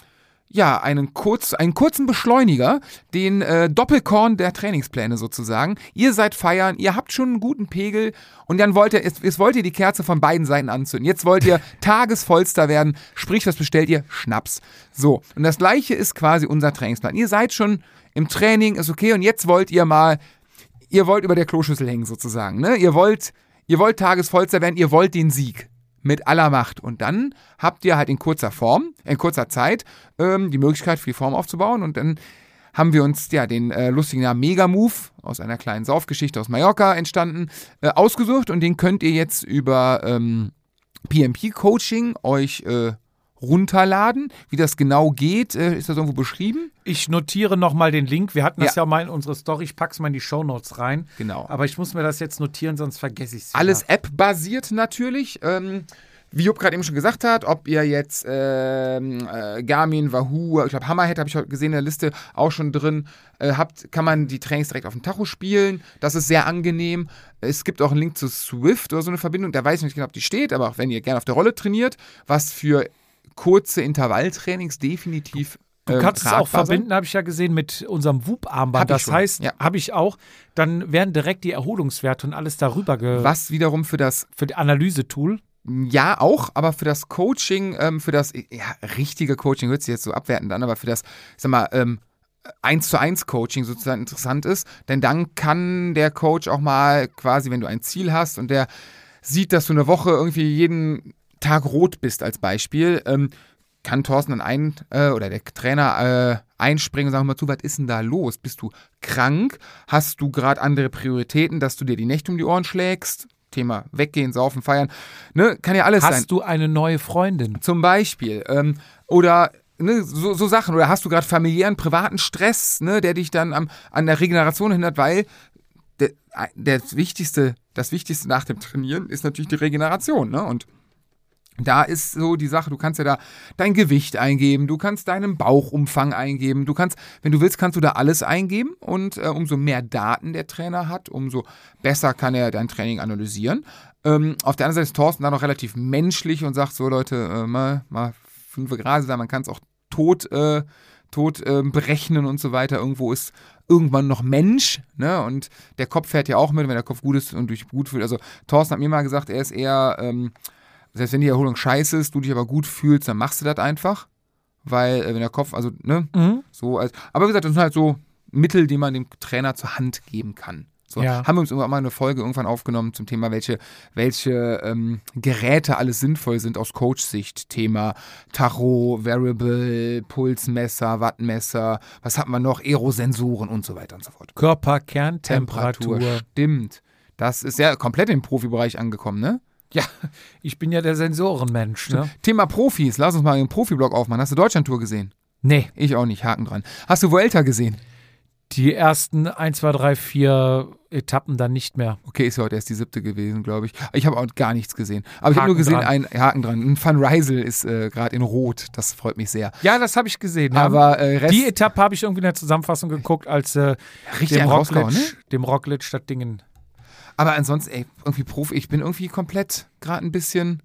kurzen Beschleuniger, den Doppelkorn der Trainingspläne sozusagen. Ihr seid feiern, ihr habt schon einen guten Pegel und dann wollt ihr die Kerze von beiden Seiten anzünden. Jetzt wollt ihr tagesvollster werden, sprich, was bestellt ihr? Schnaps. So, und das Gleiche ist quasi unser Trainingsplan. Ihr seid schon im Training, ist okay, und jetzt wollt ihr über der Kloschüssel hängen sozusagen. Ne? Ihr wollt tagesvollster werden, ihr wollt den Sieg mit aller Macht. Und dann habt ihr halt in kurzer Zeit die Möglichkeit, viel Form aufzubauen. Und dann haben wir uns den lustigen Namen Mega-Move aus einer kleinen Saufgeschichte aus Mallorca entstanden, ausgesucht. Und den könnt ihr jetzt über PMP-Coaching euch runterladen. Wie das genau geht, ist das irgendwo beschrieben? Ich notiere nochmal den Link. Wir hatten das ja mal in unsere Story. Ich pack's mal in die Shownotes rein. Genau. Aber ich muss mir das jetzt notieren, sonst vergesse ich es. Alles App-basiert natürlich. Wie Jupp gerade eben schon gesagt hat, ob ihr jetzt Garmin, Wahoo, ich glaube Hammerhead habe ich heute gesehen in der Liste auch schon drin, habt, kann man die Trainings direkt auf dem Tacho spielen. Das ist sehr angenehm. Es gibt auch einen Link zu Swift oder so eine Verbindung. Da weiß ich nicht genau, ob die steht, aber auch wenn ihr gerne auf der Rolle trainiert, was für kurze Intervalltrainings definitiv du kannst es auch verbinden, habe ich ja gesehen, mit unserem Whoop-Armband. Das heißt, habe ich auch, dann werden direkt die Erholungswerte und alles darüber was wiederum für das Analysetool. Ja, auch, aber für das Coaching, richtige Coaching hört sich jetzt so abwertend an, aber für das, 1:1 Coaching sozusagen interessant ist, denn dann kann der Coach auch mal quasi, wenn du ein Ziel hast und der sieht, dass du eine Woche irgendwie jeden Tag rot bist als Beispiel, kann Thorsten dann oder der Trainer einspringen und sagen, mal zu, was ist denn da los? Bist du krank? Hast du gerade andere Prioritäten, dass du dir die Nächte um die Ohren schlägst? Thema weggehen, saufen, feiern, ne? Kann ja alles sein. Hast du eine neue Freundin? Zum Beispiel. Oder ne, so Sachen. Oder hast du gerade familiären, privaten Stress, ne, der dich dann an der Regeneration hindert, weil das Wichtigste nach dem Trainieren ist natürlich die Regeneration, ne? Und da ist so die Sache, du kannst ja da dein Gewicht eingeben, du kannst deinen Bauchumfang eingeben, wenn du willst, kannst du da alles eingeben und umso mehr Daten der Trainer hat, umso besser kann er dein Training analysieren. Auf der anderen Seite ist Thorsten da noch relativ menschlich und sagt so, Leute, mal 5 Grad sein, man kann es auch tot berechnen und so weiter. Irgendwo ist irgendwann noch Mensch, ne? Und der Kopf fährt ja auch mit, wenn der Kopf gut ist und dich gut fühlt. Also Thorsten hat mir mal gesagt, er ist eher selbst wenn die Erholung scheiße ist, du dich aber gut fühlst, dann machst du das einfach. Weil, wenn der Kopf, also, ne, so. Aber wie gesagt, das sind halt so Mittel, die man dem Trainer zur Hand geben kann. So, haben wir uns irgendwann mal eine Folge irgendwann aufgenommen zum Thema, welche Geräte alles sinnvoll sind aus Coach-Sicht. Thema Tacho, Variable, Pulsmesser, Wattmesser, was hat man noch? Aerosensoren und so weiter und so fort. Körperkerntemperatur. Stimmt. Das ist ja komplett im Profibereich angekommen, ne? Ja, ich bin ja der Sensorenmensch. Ne? Thema Profis, lass uns mal den Profiblock aufmachen. Hast du Deutschlandtour gesehen? Nee. Ich auch nicht, Haken dran. Hast du Vuelta gesehen? Die ersten 1, 2, 3, 4 Etappen dann nicht mehr. Okay, ist ja heute erst die 7. gewesen, glaube ich. Ich habe auch gar nichts gesehen. Aber ich habe nur gesehen, ein Haken dran. Ein Van Rysel ist gerade in Rot. Das freut mich sehr. Ja, das habe ich gesehen. Aber die Etappe habe ich irgendwie in der Zusammenfassung geguckt, als richtig dem Roglic statt Dingen. Aber ansonsten, irgendwie Profi, ich bin irgendwie komplett gerade ein bisschen,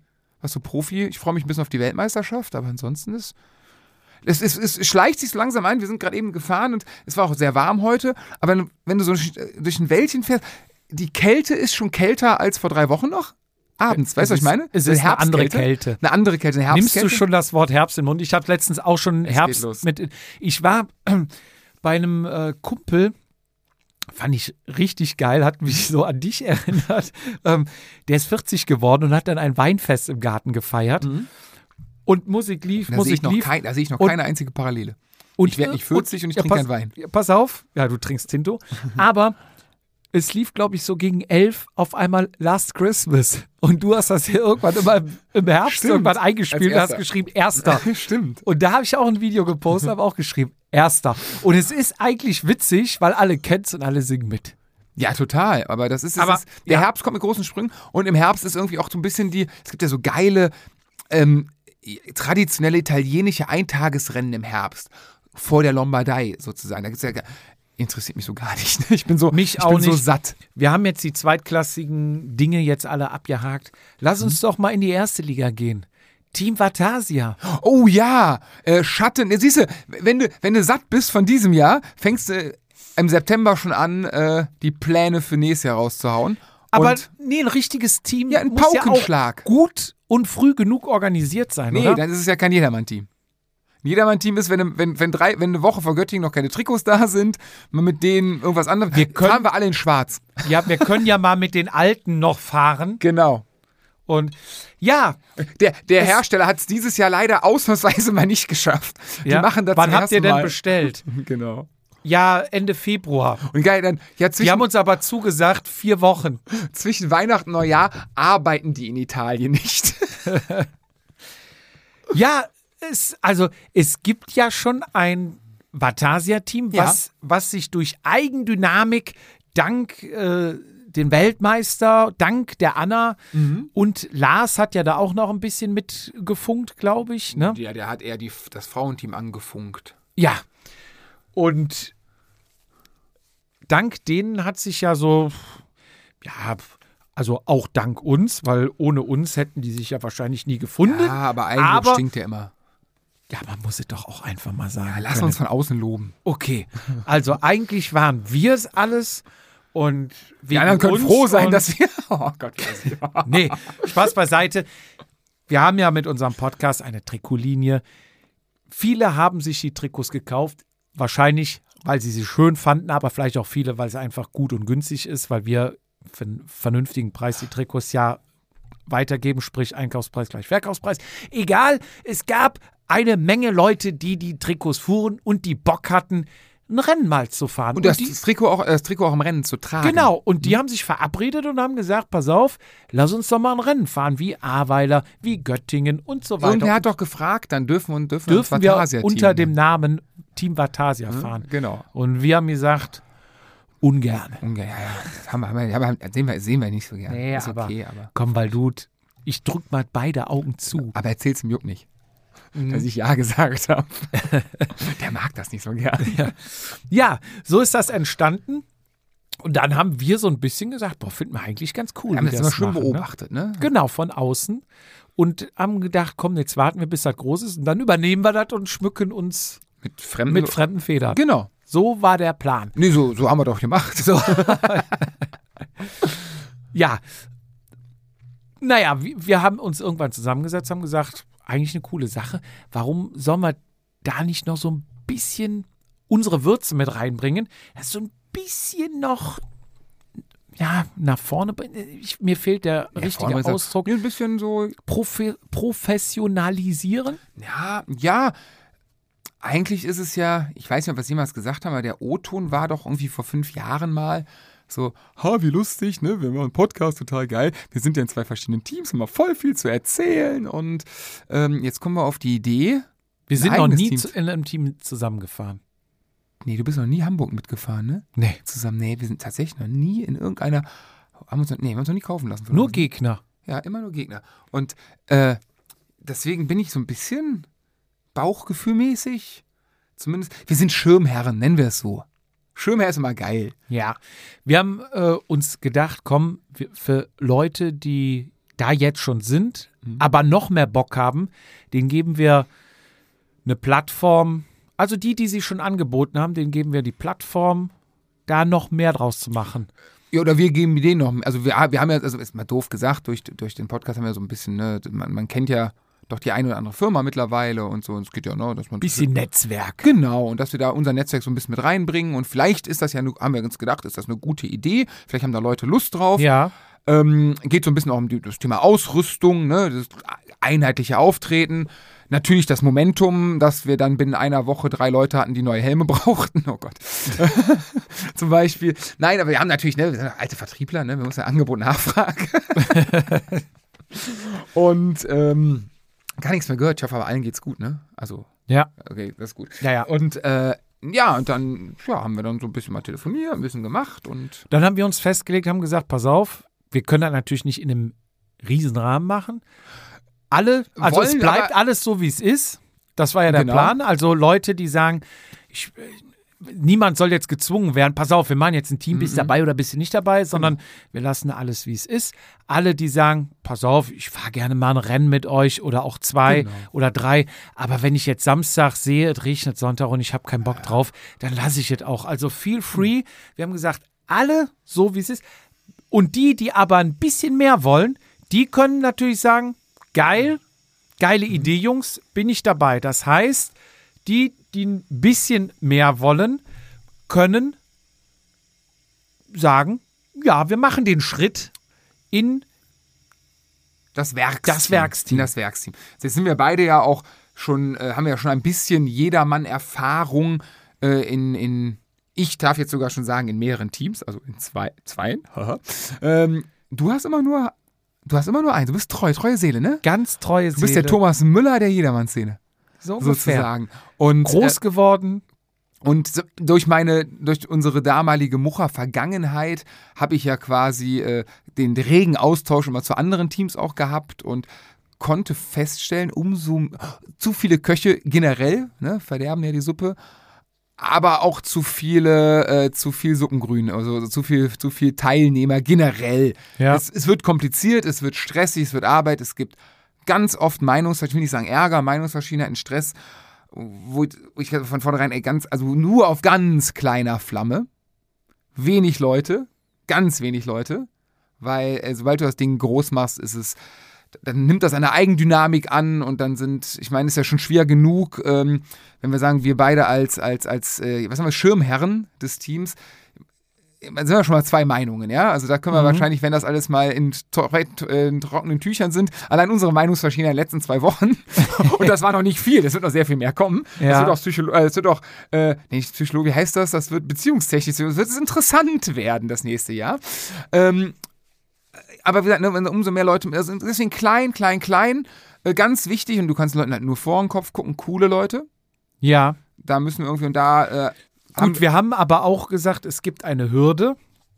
was so Profi. Ich freue mich ein bisschen auf die Weltmeisterschaft, aber ansonsten ist es schleicht sich so langsam ein. Wir sind gerade eben gefahren und es war auch sehr warm heute. Aber wenn du so durch ein Wäldchen fährst, die Kälte ist schon kälter als vor 3 Wochen noch. Abends, weißt du, was ich meine? Es ist eine andere Kälte. Eine andere Kälte, eine Herbstkälte. Nimmst du schon das Wort Herbst in den Mund? Ich habe letztens auch schon Es Herbst geht los. mit. Ich war bei einem Kumpel, fand ich richtig geil, hat mich so an dich erinnert. Der ist 40 geworden und hat dann ein Weinfest im Garten gefeiert. Und Musik lief, Da sehe ich noch keine einzige Parallele. Und ich werde nicht 40 und ich trinke keinen Wein. Pass auf, ja, du trinkst Tinto. Aber es lief, glaube ich, so gegen 11 auf einmal Last Christmas. Und du hast das hier irgendwann immer im Herbst Stimmt. irgendwann eingespielt und Als hast geschrieben, Erster. Stimmt. Und da habe ich auch ein Video gepostet, habe auch geschrieben, Erster. Und es ist eigentlich witzig, weil alle kennen es und alle singen mit. Ja, total. Aber das ist Aber, der ja. Herbst kommt mit großen Sprüngen und im Herbst ist irgendwie auch so ein bisschen es gibt ja so geile traditionelle italienische Eintagesrennen im Herbst vor der Lombardei sozusagen. Da gibt's ja interessiert mich so gar nicht. Ich bin so Mich ich auch bin so nicht. satt. Wir haben jetzt die zweitklassigen Dinge jetzt alle abgehakt. Lass uns doch mal in die erste Liga gehen. Team Vatasia. Oh ja, Schatten. Siehst du, wenn du satt bist von diesem Jahr, fängst du im September schon an, die Pläne für nächstes Jahr rauszuhauen. Aber und nee, ein richtiges Team Ja, ein muss ja auch Paukenschlag. gut und früh genug organisiert sein, Nee, oder? dann ist es ja kein Jedermann-Team. Ein Jedermann-Team ist, wenn eine Woche vor Göttingen noch keine Trikots da sind, man mit denen irgendwas anderes. Fahren wir alle in schwarz. Ja, wir können ja mal mit den Alten noch fahren. Genau. Und ja, Der Hersteller hat es dieses Jahr leider ausnahmsweise mal nicht geschafft. Die ja. machen das Wann zum habt ihr ersten denn Mal. bestellt? Genau. Ja, Ende Februar. Und geil, dann, ja, Die haben uns aber zugesagt, 4 Wochen. zwischen Weihnachten und Neujahr arbeiten die in Italien nicht. Ja, es gibt ja schon ein Vatasia-Team, Ja. was sich durch Eigendynamik dank den Weltmeister, dank der Anna und Lars hat ja da auch noch ein bisschen mitgefunkt, glaube ich. Ne? Ja, der hat eher das Frauenteam angefunkt. Ja. Und dank denen hat sich ja so, ja, also auch dank uns, weil ohne uns hätten die sich ja wahrscheinlich nie gefunden. Ja, aber Eigenlob stinkt ja immer. Ja, man muss es doch auch einfach mal sagen. Ja, lass können. uns von außen loben. Okay, also eigentlich waren wir es alles und Die anderen können uns froh sein, und- dass wir... Oh Gott. Nee, Spaß beiseite. Wir haben ja mit unserem Podcast eine Trikotlinie. Viele haben sich die Trikots gekauft, wahrscheinlich, weil sie sie schön fanden, aber vielleicht auch viele, weil es einfach gut und günstig ist, weil wir für einen vernünftigen Preis die Trikots ja weitergeben, sprich Einkaufspreis gleich Verkaufspreis. Egal, es gab eine Menge Leute, die Trikots fuhren und die Bock hatten, ein Rennen mal zu fahren. Und das Trikot auch im Rennen zu tragen. Genau, und die haben sich verabredet und haben gesagt, pass auf, lass uns doch mal ein Rennen fahren, wie Ahrweiler, wie Göttingen und so weiter. Irgendwer hat doch gefragt, dann dürfen wir wir unter dem Namen Team Vatasia fahren. Genau. Und wir haben gesagt, ungern. Ja, sehen wir nicht so gerne. Nee, ist aber, okay, aber komm, weil ich drück mal beide Augen zu. Aber erzähl's dem Jupp nicht, dass ich Ja gesagt habe. Der mag das nicht so gerne. Ja, so ist das entstanden. Und dann haben wir so ein bisschen gesagt, boah, finden wir eigentlich ganz cool. Wir haben wie das die immer schön machen, beobachtet, ne? Genau, von außen. Und haben gedacht, komm, jetzt warten wir, bis das groß ist. Und dann übernehmen wir das und schmücken uns Mit Fremden. mit fremden Federn. Genau. So war der Plan. Nee, so haben wir doch gemacht. So. Ja. Naja, wir haben uns irgendwann zusammengesetzt, haben gesagt, eigentlich eine coole Sache. Warum sollen wir da nicht noch so ein bisschen unsere Würze mit reinbringen? Das ist so ein bisschen noch, ja, nach vorne. Mir fehlt der richtige Ausdruck. Ein bisschen so. Professionalisieren? Ja. Eigentlich ist es ja, ich weiß nicht, was Sie mal gesagt haben, aber der O-Ton war doch irgendwie vor 5 Jahren mal so, wie lustig, ne? Wir machen einen Podcast, total geil. Wir sind ja in 2 verschiedenen Teams, haben wir voll viel zu erzählen und jetzt kommen wir auf die Idee. Wir sind ein noch eigenes nie Team. in einem Team zusammengefahren. Nee, du bist noch nie Hamburg mitgefahren, ne? Nee. Zusammen, nee, wir sind tatsächlich noch nie in irgendeiner, wir haben uns noch nie kaufen lassen. von Nur uns. Gegner. Ja, immer nur Gegner. Und deswegen bin ich so ein bisschen bauchgefühlmäßig, zumindest, wir sind Schirmherren, nennen wir es so. Schirmherr ist immer geil. Ja, wir haben uns gedacht, komm, für Leute, die da jetzt schon sind, aber noch mehr Bock haben, denen geben wir eine Plattform, also die sich schon angeboten haben, denen geben wir die Plattform, da noch mehr draus zu machen. Ja, oder wir geben denen noch, also wir haben ja, also ist mal doof gesagt, durch den Podcast haben wir so ein bisschen, ne, man kennt ja doch die eine oder andere Firma mittlerweile und so, und es geht ja, ne, dass man... Bisschen Netzwerk. Genau, und dass wir da unser Netzwerk so ein bisschen mit reinbringen und vielleicht ist das ja, haben wir uns gedacht, ist das eine gute Idee, vielleicht haben da Leute Lust drauf. Ja. Geht so ein bisschen auch um das Thema Ausrüstung, ne, das einheitliche Auftreten. Natürlich das Momentum, dass wir dann binnen einer Woche 3 Leute hatten, die neue Helme brauchten. Oh Gott. Zum Beispiel. Nein, aber wir haben natürlich, ne, wir sind alte Vertriebler, ne, wir müssen ja Angebot nachfragen. Und gar nichts mehr gehört. Ich hoffe, aber allen geht's gut, ne? Also, Ja. okay, das ist gut. Ja. Und ja, und dann haben wir dann so ein bisschen mal telefoniert, ein bisschen gemacht und Dann haben wir uns festgelegt, haben gesagt, pass auf, wir können das natürlich nicht in einem Riesenrahmen machen. Also es bleibt alles so, wie es ist. Das war ja der Genau. Plan. Also Leute, die sagen, niemand soll jetzt gezwungen werden, pass auf, wir machen jetzt ein Team, bist du dabei oder bist du nicht dabei, sondern wir lassen alles, wie es ist. Alle, die sagen, pass auf, ich fahre gerne mal ein Rennen mit euch oder auch 2 oder 3, aber wenn ich jetzt Samstag sehe, es regnet Sonntag und ich habe keinen Bock drauf, dann lasse ich es auch. Also feel free. Wir haben gesagt, alle so, wie es ist. Und die aber ein bisschen mehr wollen, die können natürlich sagen, geile Idee, Jungs, bin ich dabei. Das heißt, die ein bisschen mehr wollen, können sagen, ja, wir machen den Schritt in das Werksteam. Werksteam. Jetzt sind wir beide ja auch schon, haben ja schon ein bisschen Jedermann-Erfahrung in ich darf jetzt sogar schon sagen, in mehreren Teams, also in zweien. Du hast immer nur eins. Du bist treue Seele, ne? Ganz treue Seele. Du bist der Thomas Müller der Jedermann-Szene. So ungefähr. Sozusagen. Und, Groß geworden. Und durch unsere damalige Mucher-Vergangenheit habe ich ja quasi den regen Austausch immer zu anderen Teams auch gehabt und konnte feststellen, zu viele Köche generell, ne, verderben ja die Suppe, aber auch zu viel Suppengrün, also zu viel Teilnehmer generell. Ja. Es wird kompliziert, es wird stressig, es wird Arbeit, es gibt ganz oft ich will nicht sagen Ärger, Meinungsverschiedenheiten, Stress, wo ich von vornherein also nur auf ganz kleiner Flamme, ganz wenig Leute, weil sobald du das Ding groß machst, dann nimmt das eine Eigendynamik an und dann ist ja schon schwer genug, wenn wir sagen, wir beide als Schirmherren des Teams, dann sind wir schon mal 2 Meinungen, ja? Also da können wir wahrscheinlich, wenn das alles mal in trockenen Tüchern sind, allein unsere Meinungsverschiedenheit in den letzten 2 Wochen, und das war noch nicht viel, das wird noch sehr viel mehr kommen. Ja. Das wird auch nicht Psychologie heißt das wird beziehungstechnisch, das wird interessant werden das nächste Jahr. Aber wie gesagt, umso mehr Leute, also deswegen klein, ganz wichtig, und du kannst Leuten halt nur vor den Kopf gucken, coole Leute. Ja. Da müssen wir irgendwie und da Gut, wir haben aber auch gesagt, es gibt eine Hürde,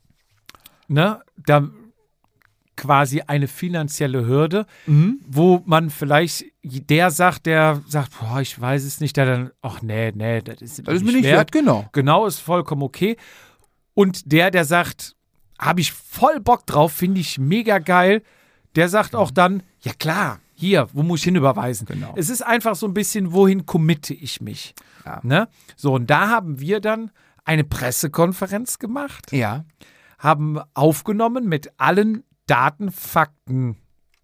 ne, da quasi eine finanzielle Hürde, wo man vielleicht, der sagt, boah, ich weiß es nicht, der dann, ach nee, das ist mir nicht wert. Genau. Genau, ist vollkommen okay. Und der sagt, habe ich voll Bock drauf, finde ich mega geil, der sagt auch dann, ja klar, hier, wo muss ich hinüberweisen? Genau. Es ist einfach so ein bisschen, wohin committe ich mich? Ja. Ne? So, und da haben wir dann eine Pressekonferenz gemacht, Ja. haben aufgenommen mit allen Daten, Fakten,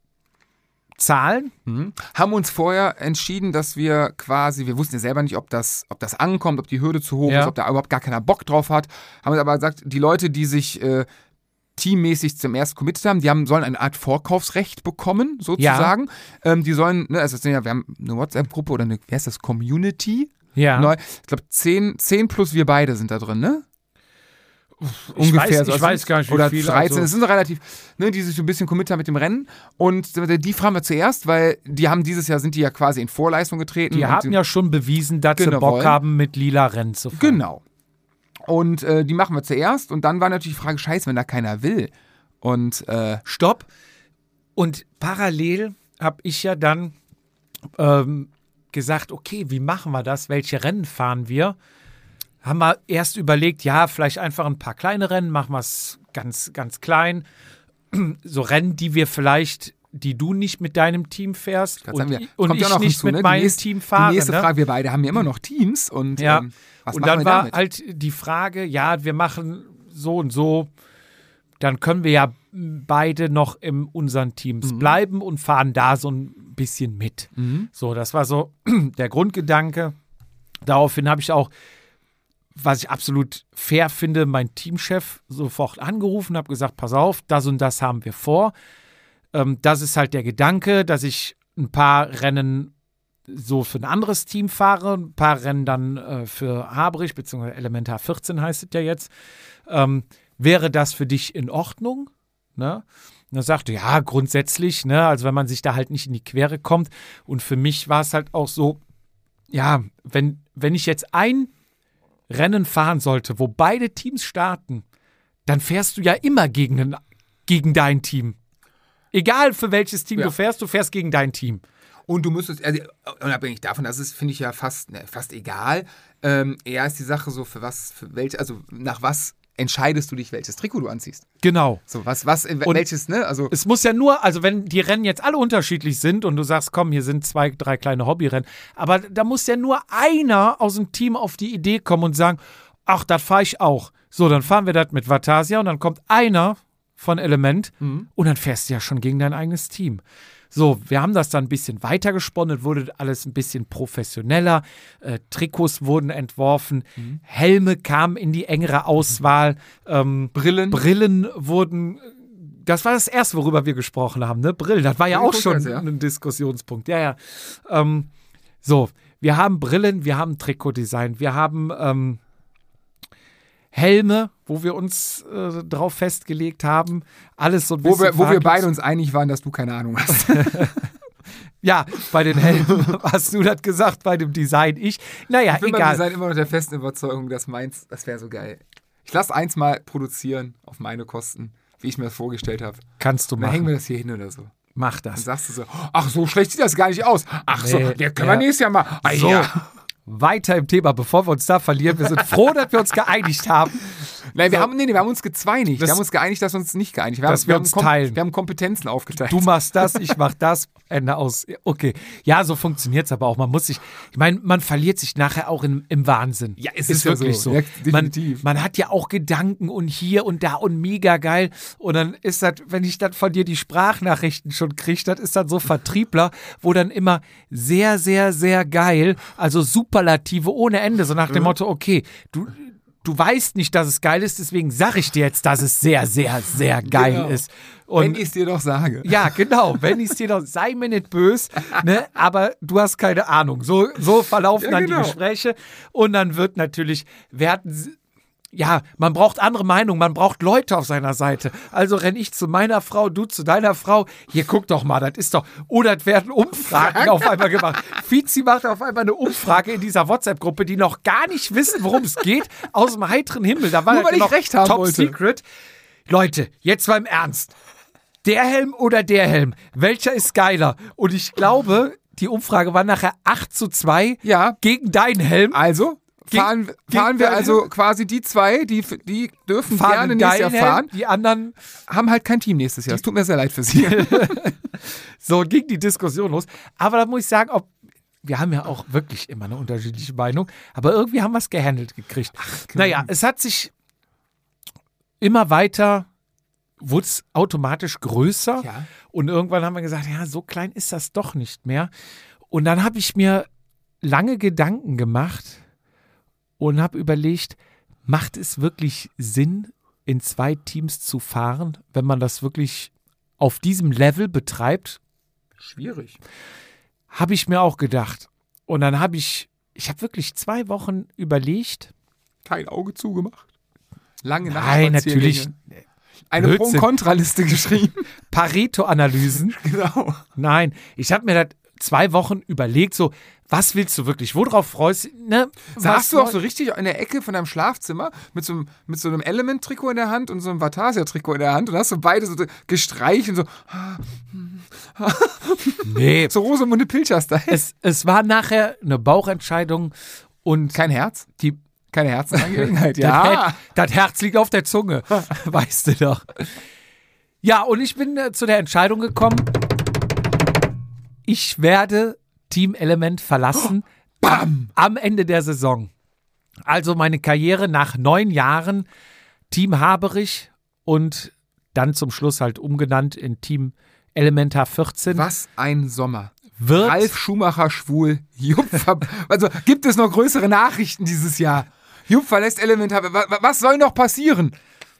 Zahlen. Haben uns vorher entschieden, dass wir wussten ja selber nicht, ob das ankommt, ob die Hürde zu hoch ist, ob da überhaupt gar keiner Bock drauf hat. Haben aber gesagt, die Leute, die sich teammäßig zum ersten committed haben, sollen eine Art Vorkaufsrecht bekommen, sozusagen. Ja. Die sollen, ne, also wir haben eine WhatsApp-Gruppe oder wie heißt das, Community? Ja. Ich glaube, 10 plus wir beide sind da drin, ne? Ich weiß gar nicht, wie oder viele. 13, Also. es sind relativ, ne, die sich so ein bisschen committed haben mit dem Rennen. Und die fragen wir zuerst, weil sind die ja quasi in Vorleistung getreten. Die haben ja schon bewiesen, dass sie Bock wollen. haben, mit lila Rennen zu fahren. Genau. Und die machen wir zuerst. Und dann war natürlich die Frage, scheiße, wenn da keiner will. Und Stopp. Und parallel habe ich ja dann gesagt, okay, wie machen wir das? Welche Rennen fahren wir? Haben wir erst überlegt, ja, vielleicht einfach ein paar kleine Rennen, machen wir es ganz, ganz klein. So Rennen, die wir vielleicht die du nicht mit deinem Team fährst und ich nicht mit ne? meinem Team fahre. Die nächste ne? Frage, wir beide haben ja immer noch Teams und Ja. was Und machen dann wir war damit? halt die Frage, ja, wir machen so und so, dann können wir ja beide noch in unseren Teams bleiben und fahren da so ein bisschen mit. So, das war so der Grundgedanke. Daraufhin habe ich auch, was ich absolut fair finde, meinen Teamchef sofort angerufen, habe gesagt, pass auf, das und das haben wir vor. Das ist halt der Gedanke, dass ich ein paar Rennen so für ein anderes Team fahre, ein paar Rennen dann für Habrich, beziehungsweise Elementar 14 heißt es ja jetzt. Wäre das für dich in Ordnung? Ne? Und er sagte, ja, grundsätzlich, ne, also wenn man sich da halt nicht in die Quere kommt. Und für mich war es halt auch so, ja, wenn ich jetzt ein Rennen fahren sollte, wo beide Teams starten, dann fährst du ja immer gegen dein Team. Egal für welches Team du fährst gegen dein Team. Und du müsstest, also unabhängig davon, das ist, finde ich ja fast egal. Eher ist die Sache so, nach was entscheidest du dich, welches Trikot du anziehst. Genau. So, welches, ne? Also es muss ja nur, also wenn die Rennen jetzt alle unterschiedlich sind und du sagst, komm, hier sind 2, 3 kleine Hobbyrennen, aber da muss ja nur einer aus dem Team auf die Idee kommen und sagen, ach, das fahre ich auch. So, dann fahren wir das mit Vatasia und dann kommt einer von Element und dann fährst du ja schon gegen dein eigenes Team. So, wir haben das dann ein bisschen weiter gesponnen, wurde alles ein bisschen professioneller. Trikots wurden entworfen, Helme kamen in die engere Auswahl, Brillen wurden, das war das Erste, worüber wir gesprochen haben, ne? Brillen, das war ja auch schon ein Diskussionspunkt. Ja. So, wir haben Brillen, wir haben Trikotdesign, wir haben Helme, wo wir uns drauf festgelegt haben. Alles so ein bisschen. Wo wir beide uns einig waren, dass du keine Ahnung hast. Ja, bei den Helmen hast du das gesagt, bei dem Design ich. Naja, ich bin egal. beim Design immer noch der festen Überzeugung, dass meins, das wäre so geil. Ich lasse eins mal produzieren auf meine Kosten, wie ich mir das vorgestellt habe. Kannst du machen. Dann hängen wir das hier hin oder so. Mach Dann das. sagst du so, ach, so schlecht sieht das gar nicht aus. Ach so, der können wir nächstes Jahr mal. Ah, So. ja. Weiter im Thema, bevor wir uns da verlieren. Wir sind froh, dass wir uns geeinigt haben. Nein, wir haben uns gezweinigt. Wir haben uns geeinigt, dass wir uns nicht geeinigt haben. Wir uns teilen. Wir haben Kompetenzen aufgeteilt. Du machst das, ich mach das, Ende aus. Okay. Ja, so funktioniert es aber auch. Ich meine, man verliert sich nachher auch im Wahnsinn. Ja, es ist ja wirklich so. Ja, definitiv. Man hat ja auch Gedanken und hier und da und mega geil. Und dann ist das, wenn ich dann von dir die Sprachnachrichten schon kriege, das ist dann so Vertriebler, wo dann immer sehr, sehr, sehr geil, also Superlative ohne Ende, so nach dem Motto, okay, du weißt nicht, dass es geil ist, deswegen sage ich dir jetzt, dass es sehr, sehr, sehr geil Genau. ist. Und wenn ich es dir doch sage. ja, genau, wenn ich es dir doch, sei mir nicht böse, ne, aber du hast keine Ahnung. So verlaufen dann die Gespräche und dann wird natürlich, man braucht andere Meinungen, man braucht Leute auf seiner Seite. Also renn ich zu meiner Frau, du zu deiner Frau. Hier, guck doch mal, das ist doch, oder es werden Umfragen auf einmal gemacht. Fizi macht auf einmal eine Umfrage in dieser WhatsApp-Gruppe, die noch gar nicht wissen, worum es geht, aus dem heiteren Himmel. Da war Nur weil ich noch recht haben Top wollte. Secret. Leute, jetzt mal im Ernst. Der Helm oder der Helm? Welcher ist geiler? Und ich glaube, die Umfrage war nachher 8:2 gegen deinen Helm. Also fahren wir also quasi die zwei, die dürfen gerne nächstes Jahr fahren. Die anderen haben halt kein Team nächstes Jahr. Es tut mir sehr leid für sie. So ging die Diskussion los. Aber da muss ich sagen, wir haben ja auch wirklich immer eine unterschiedliche Meinung, aber irgendwie haben wir es gehandelt gekriegt. Naja, es hat sich immer weiter, wurde es automatisch größer und irgendwann haben wir gesagt, ja, so klein ist das doch nicht mehr. Und dann habe ich mir lange Gedanken gemacht und habe überlegt, macht es wirklich Sinn, in 2 Teams zu fahren, wenn man das wirklich auf diesem Level betreibt? Schwierig. Habe ich mir auch gedacht. Und dann habe ich habe wirklich 2 Wochen überlegt. Kein Auge zugemacht. Lange Nein, natürlich. Eine Pro- und Kontraliste geschrieben. Pareto-Analysen. Genau. Nein, ich habe mir das 2 Wochen überlegt, so, was willst du wirklich? Worauf freust du? Ne? Saßt du auch so richtig in der Ecke von deinem Schlafzimmer mit so einem Element-Trikot in der Hand und so einem Vatasia-Trikot in der Hand und hast so beide so gestreichelt und so. Nee. So Rosamunde Pilcher-Style. Es war nachher eine Bauchentscheidung und Kein Herz? Keine Herzensangelegenheit, Das Herz liegt auf der Zunge, weißt du doch. Ja, und ich bin zu der Entscheidung gekommen, Ich werde Team Element verlassen am Ende der Saison. Also meine Karriere nach 9 Jahren Team Haberich und dann zum Schluss halt umgenannt in Team Elementar 14. Was ein Sommer. Wird Ralf Schumacher schwul. Also gibt es noch größere Nachrichten dieses Jahr? Jupp verlässt Elementar. Was soll noch passieren?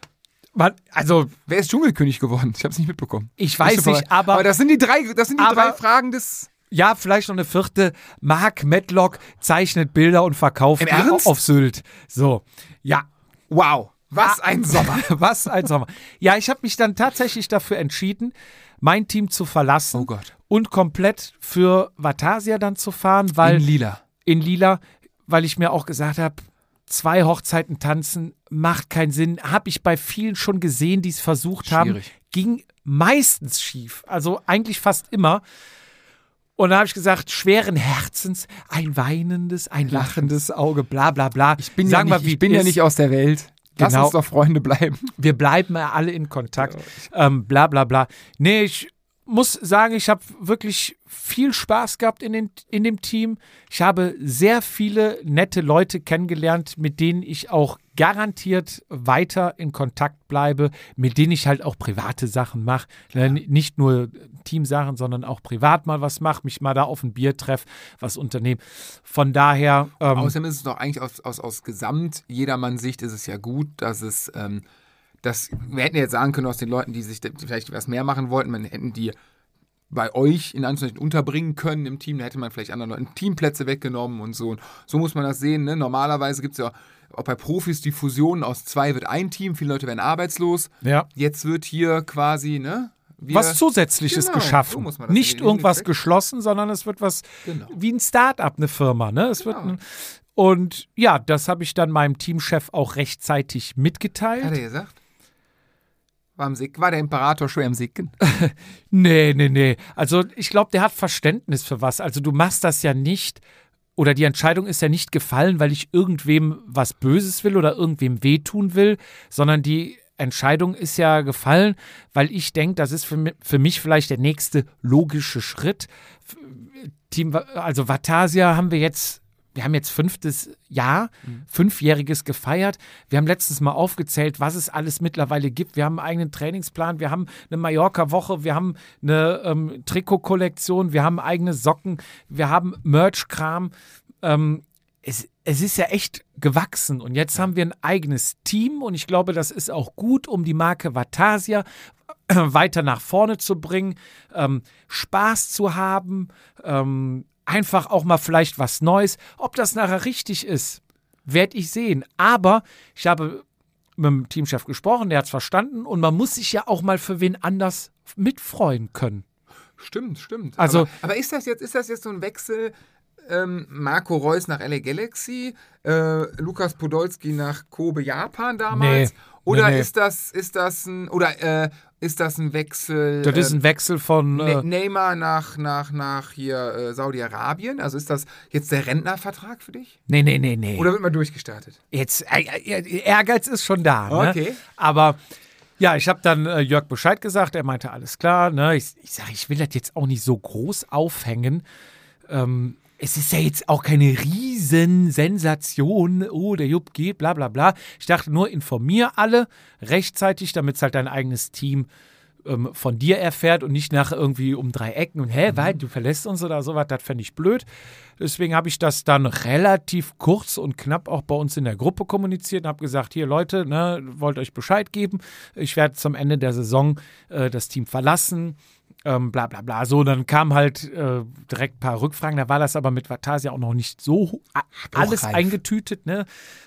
Wer ist Dschungelkönig geworden? Ich habe es nicht mitbekommen. Ich weiß nicht, aber das sind die drei Fragen des... Ja, vielleicht noch eine 4. Mark Medlock zeichnet Bilder und verkauft Im die Ernst? auf Sylt. So, ja. Wow, was ein Sommer. Was ein Sommer. Ja, ich habe mich dann tatsächlich dafür entschieden, mein Team zu verlassen Oh Gott. und komplett für Vatasia dann zu fahren, weil In Lila. weil ich mir auch gesagt habe, 2 Hochzeiten tanzen macht keinen Sinn. Habe ich bei vielen schon gesehen, die es versucht haben. Schwierig. Ging meistens schief. Also eigentlich fast immer. Und dann habe ich gesagt, schweren Herzens, ein weinendes, ein lachendes Auge, bla bla bla. Ich bin ja nicht aus der Welt. Lass Genau. uns doch Freunde bleiben. Wir bleiben ja alle in Kontakt, bla bla bla. Nee, ich muss sagen, ich habe wirklich viel Spaß gehabt in dem Team. Ich habe sehr viele nette Leute kennengelernt, mit denen ich auch garantiert weiter in Kontakt bleibe, mit denen ich halt auch private Sachen mache. Nicht nur Teamsachen, sondern auch privat mal was mache, mich mal da auf ein Bier treffe, was unternehmen. Von daher... Außerdem ist es doch eigentlich aus Gesamt-Jedermann-Sicht ist es ja gut, dass es... wir hätten jetzt sagen können, aus den Leuten, die sich vielleicht was mehr machen wollten, man hätten die bei euch in Anführungszeichen unterbringen können im Team, da hätte man vielleicht anderen Leuten Teamplätze weggenommen und so. Und so muss man das sehen. Ne? Normalerweise gibt es ja auch bei Profis die Fusion aus 2 wird ein Team, viele Leute werden arbeitslos. Ja. Jetzt wird hier quasi, ne? Was Zusätzliches geschaffen. So muss man das Nicht sehen. irgendwas geschlossen, sondern es wird was wie ein Start-up, eine Firma. Ne? Es wird und ja, das habe ich dann meinem Teamchef auch rechtzeitig mitgeteilt. Hat er gesagt? War der Imperator schon am Sicken? Nee. Also ich glaube, der hat Verständnis für was. Also du machst das ja nicht, oder die Entscheidung ist ja nicht gefallen, weil ich irgendwem was Böses will oder irgendwem wehtun will, sondern die Entscheidung ist ja gefallen, weil ich denke, das ist für mich vielleicht der nächste logische Schritt. Also Vatasia haben wir jetzt 5. Jahr, 5-jähriges gefeiert. Wir haben letztens mal aufgezählt, was es alles mittlerweile gibt. Wir haben einen eigenen Trainingsplan, wir haben eine Mallorca-Woche, wir haben eine Trikotkollektion, wir haben eigene Socken, wir haben Merch-Kram. Es ist ja echt gewachsen und jetzt haben wir ein eigenes Team und ich glaube, das ist auch gut, um die Marke Vatasia weiter nach vorne zu bringen, Spaß zu haben, einfach auch mal vielleicht was Neues. Ob das nachher richtig ist, werde ich sehen. Aber ich habe mit dem Teamchef gesprochen, der hat es verstanden und man muss sich ja auch mal für wen anders mitfreuen können. Stimmt. Also, aber ist das jetzt so ein Wechsel? Marco Reus nach LA Galaxy, Lukas Podolski nach Kobe Japan damals? Nee. Oder ist das ein Wechsel? Das ist ein Wechsel von Neymar nach hier Saudi-Arabien? Also ist das jetzt der Rentnervertrag für dich? Nee. Oder wird man durchgestartet? Jetzt, Ehrgeiz ist schon da. Ne? Okay. Aber ja, ich habe dann Jörg Bescheid gesagt. Er meinte, alles klar. Ne? Ich sage, ich will das jetzt auch nicht so groß aufhängen. Es ist ja jetzt auch keine Riesensensation, der Jupp geht, bla bla bla. Ich dachte nur, informier alle rechtzeitig, damit es halt dein eigenes Team von dir erfährt und nicht nachher irgendwie um 3 Ecken und weil du verlässt uns oder sowas, das fände ich blöd. Deswegen habe ich das dann relativ kurz und knapp auch bei uns in der Gruppe kommuniziert und habe gesagt, hier Leute, ne, wollt euch Bescheid geben. Ich werde zum Ende der Saison das Team verlassen. Bla bla bla. So, dann kam halt direkt ein paar Rückfragen. Da war das aber mit Vatasia auch noch nicht so alles eingetütet. Ne?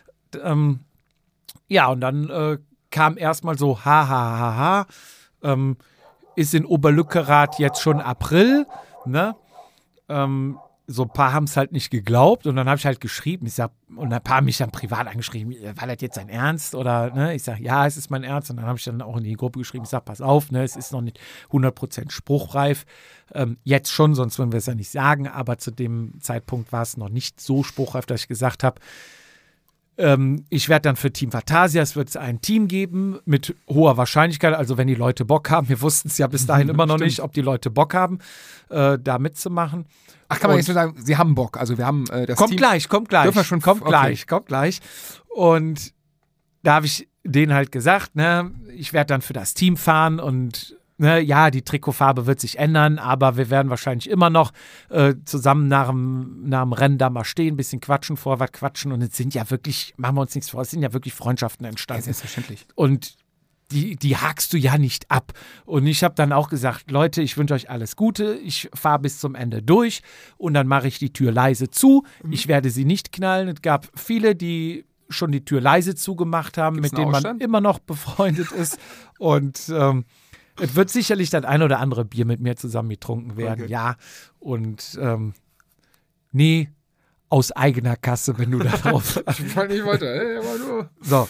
Ja, und dann kam erstmal so, ist in Oberlückerath jetzt schon April. Ne? So ein paar haben es halt nicht geglaubt und dann habe ich halt geschrieben, und ein paar haben mich dann privat angeschrieben, war das jetzt dein Ernst? Oder, ne, ich sage, ja, es ist mein Ernst. Und dann habe ich dann auch in die Gruppe geschrieben, ich sage, pass auf, ne, es ist noch nicht 100% spruchreif. Jetzt schon, sonst würden wir es ja nicht sagen, aber zu dem Zeitpunkt war es noch nicht so spruchreif, dass ich gesagt habe, Ich werde dann für Team Vatasia, es wird ein Team geben mit hoher Wahrscheinlichkeit, also wenn die Leute Bock haben, wir wussten es ja bis dahin immer noch nicht, ob die Leute Bock haben, da mitzumachen. Ach, kann man jetzt nur sagen, sie haben Bock, also wir haben das kommt Team. Gleich. Kommt gleich. Und da habe ich denen halt gesagt, ne, ich werde dann für das Team fahren und ne, ja, die Trikotfarbe wird sich ändern, aber wir werden wahrscheinlich immer noch zusammen nach dem Rennen da mal stehen, ein bisschen quatschen, Vorwärts quatschen und es sind ja wirklich, machen wir uns nichts vor, es sind ja wirklich Freundschaften entstanden. Ja, selbstverständlich. Und die hakst du ja nicht ab. Und ich habe dann auch gesagt, Leute, ich wünsche euch alles Gute, ich fahre bis zum Ende durch und dann mache ich die Tür leise zu. Ich werde sie nicht knallen. Es gab viele, die schon die Tür leise zugemacht haben, mit denen man immer noch befreundet ist. Und es wird sicherlich das ein oder andere Bier mit mir zusammen getrunken werden, okay. Ja. Und nee, aus eigener Kasse, wenn du da drauf Ich wollte, aber nur. So.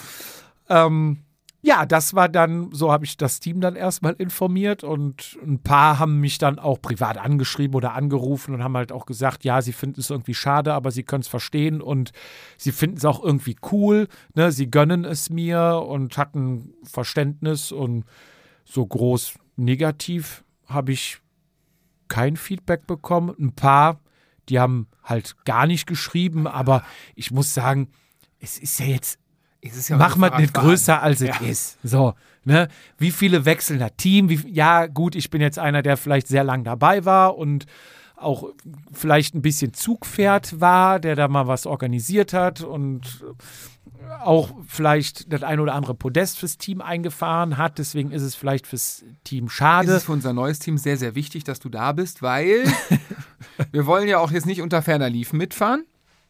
Ja, das war dann, so habe ich das Team dann erstmal informiert und ein paar haben mich dann auch privat angeschrieben oder angerufen und haben halt auch gesagt, ja, sie finden es irgendwie schade, aber sie können es verstehen und sie finden es auch irgendwie cool, ne? Sie gönnen es mir und hatten Verständnis und so groß negativ habe ich kein Feedback bekommen. Ein paar, die haben halt gar nicht geschrieben, aber ich muss sagen, es ist ja jetzt mach mal nicht größer, als es ist. So, ne? Wie viele wechseln das Team? Ja, gut, ich bin jetzt einer, der vielleicht sehr lang dabei war und auch vielleicht ein bisschen Zugpferd war, der da mal was organisiert hat und auch vielleicht das ein oder andere Podest fürs Team eingefahren hat. Deswegen ist es vielleicht fürs Team schade. Es ist für unser neues Team sehr, sehr wichtig, dass du da bist, weil wir wollen ja auch jetzt nicht unter ferner Liefen mitfahren.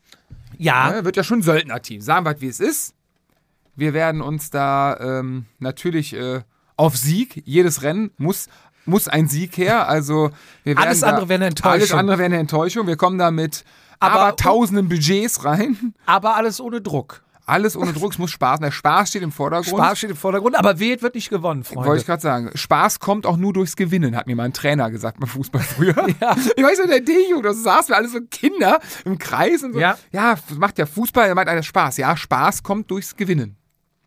Ja. Wird ja schon ein Söldnerteam. Sagen wir, wie es ist. Wir werden uns da natürlich auf Sieg, jedes Rennen muss ein Sieg her. Also wir werden alles andere wäre eine Enttäuschung. Alles andere wäre eine Enttäuschung. Wir kommen da mit aber tausenden Budgets rein. Aber alles ohne Druck. Alles ohne Druck, es muss Spaß. Der Spaß steht im Vordergrund. Aber Wild wird nicht gewonnen, Freunde. Wollte ich gerade sagen. Spaß kommt auch nur durchs Gewinnen, hat mir mal ein Trainer gesagt beim Fußball früher. Ja. Ich weiß nicht, der D-Jugend, da saßen wir alle so Kinder im Kreis und so. Ja, macht ja Fußball, der meint einer Spaß. Ja, Spaß kommt durchs Gewinnen.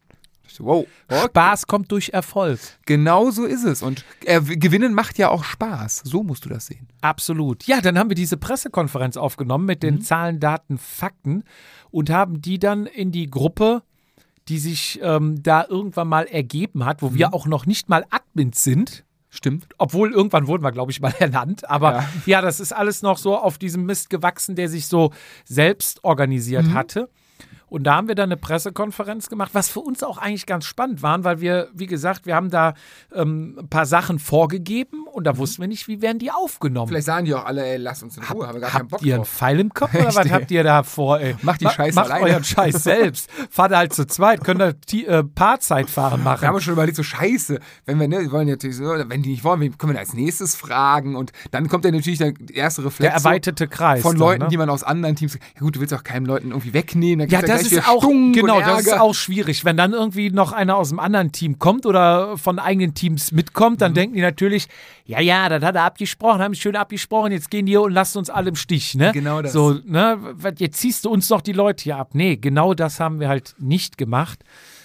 Wow. Okay. Spaß kommt durch Erfolg. Genau so ist es. Und Gewinnen macht ja auch Spaß. So musst du das sehen. Absolut. Ja, dann haben wir diese Pressekonferenz aufgenommen mit den Zahlen, Daten, Fakten und haben die dann in die Gruppe, die sich da irgendwann mal ergeben hat, wo wir auch noch nicht mal Admins sind. Stimmt. Obwohl, irgendwann wurden wir, glaube ich, mal ernannt. Aber ja, das ist alles noch so auf diesem Mist gewachsen, der sich so selbst organisiert hatte. Und da haben wir dann eine Pressekonferenz gemacht, was für uns auch eigentlich ganz spannend war, weil wir, wie gesagt, wir haben da ein paar Sachen vorgegeben und da wussten wir nicht, wie werden die aufgenommen. Vielleicht sagen die auch alle, ey, lass uns in Ruhe, haben wir gar keinen Bock drauf. Habt ihr einen Pfeil im Kopf oder was habt ihr da vor, ey? Macht die Scheiße alleine. Macht euren Scheiß selbst. Fahrt halt zu zweit, könnt ihr Paarzeitfahren machen. Wir haben uns schon überlegt, so Scheiße, wenn wir, wir wollen natürlich so, wenn die nicht wollen, wen können wir als nächstes fragen und dann kommt ja natürlich der erste Reflex. Der erweiterte Kreis. Von Leuten, die man aus anderen Teams, ja gut, du willst auch keinen Leuten irgendwie wegnehmen, dann das ist auch, genau, das ist auch schwierig. Wenn dann irgendwie noch einer aus einem anderen Team kommt oder von eigenen Teams mitkommt, dann denken die natürlich, ja, das hat er abgesprochen, haben schön abgesprochen, jetzt gehen die hier und lassen uns alle im Stich, ne? Genau das. So, ne, jetzt ziehst du uns doch die Leute hier ab. Nee, genau das haben wir halt nicht gemacht.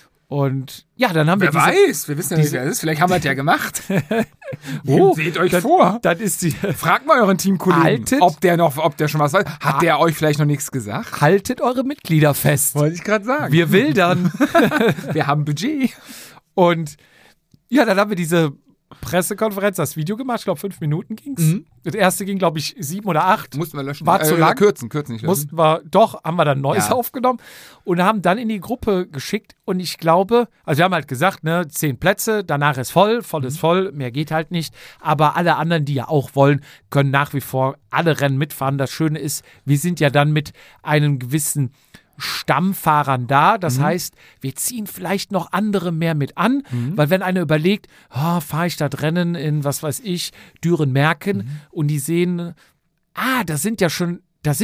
Und ja, dann haben wir weiß, wir wissen ja nicht, wer es ist. Vielleicht haben wir es ja gemacht. Seht euch vor. Das ist die. Fragt mal euren Teamkollegen, ob der schon was weiß. Hat der euch vielleicht noch nichts gesagt? Haltet eure Mitglieder fest. Wollte ich gerade sagen. Wir wildern. Wir haben Budget. Und ja, dann haben wir diese Pressekonferenz, das Video gemacht. Ich glaube, 5 Minuten ging es. Das erste ging, glaube ich, 7 oder 8. Mussten wir löschen. War zu lang. Kürzen nicht löschen. Mussten wir, doch, haben wir dann Neues aufgenommen und haben dann in die Gruppe geschickt. Und ich glaube, also wir haben halt gesagt, ne, 10 Plätze, danach ist voll ist voll, mehr geht halt nicht. Aber alle anderen, die ja auch wollen, können nach wie vor alle Rennen mitfahren. Das Schöne ist, wir sind ja dann mit einem gewissen Stammfahrern da. Das heißt, wir ziehen vielleicht noch andere mehr mit an, weil wenn einer überlegt, fahre ich das Rennen in, was weiß ich, Düren-Merken und die sehen, da sind ja schon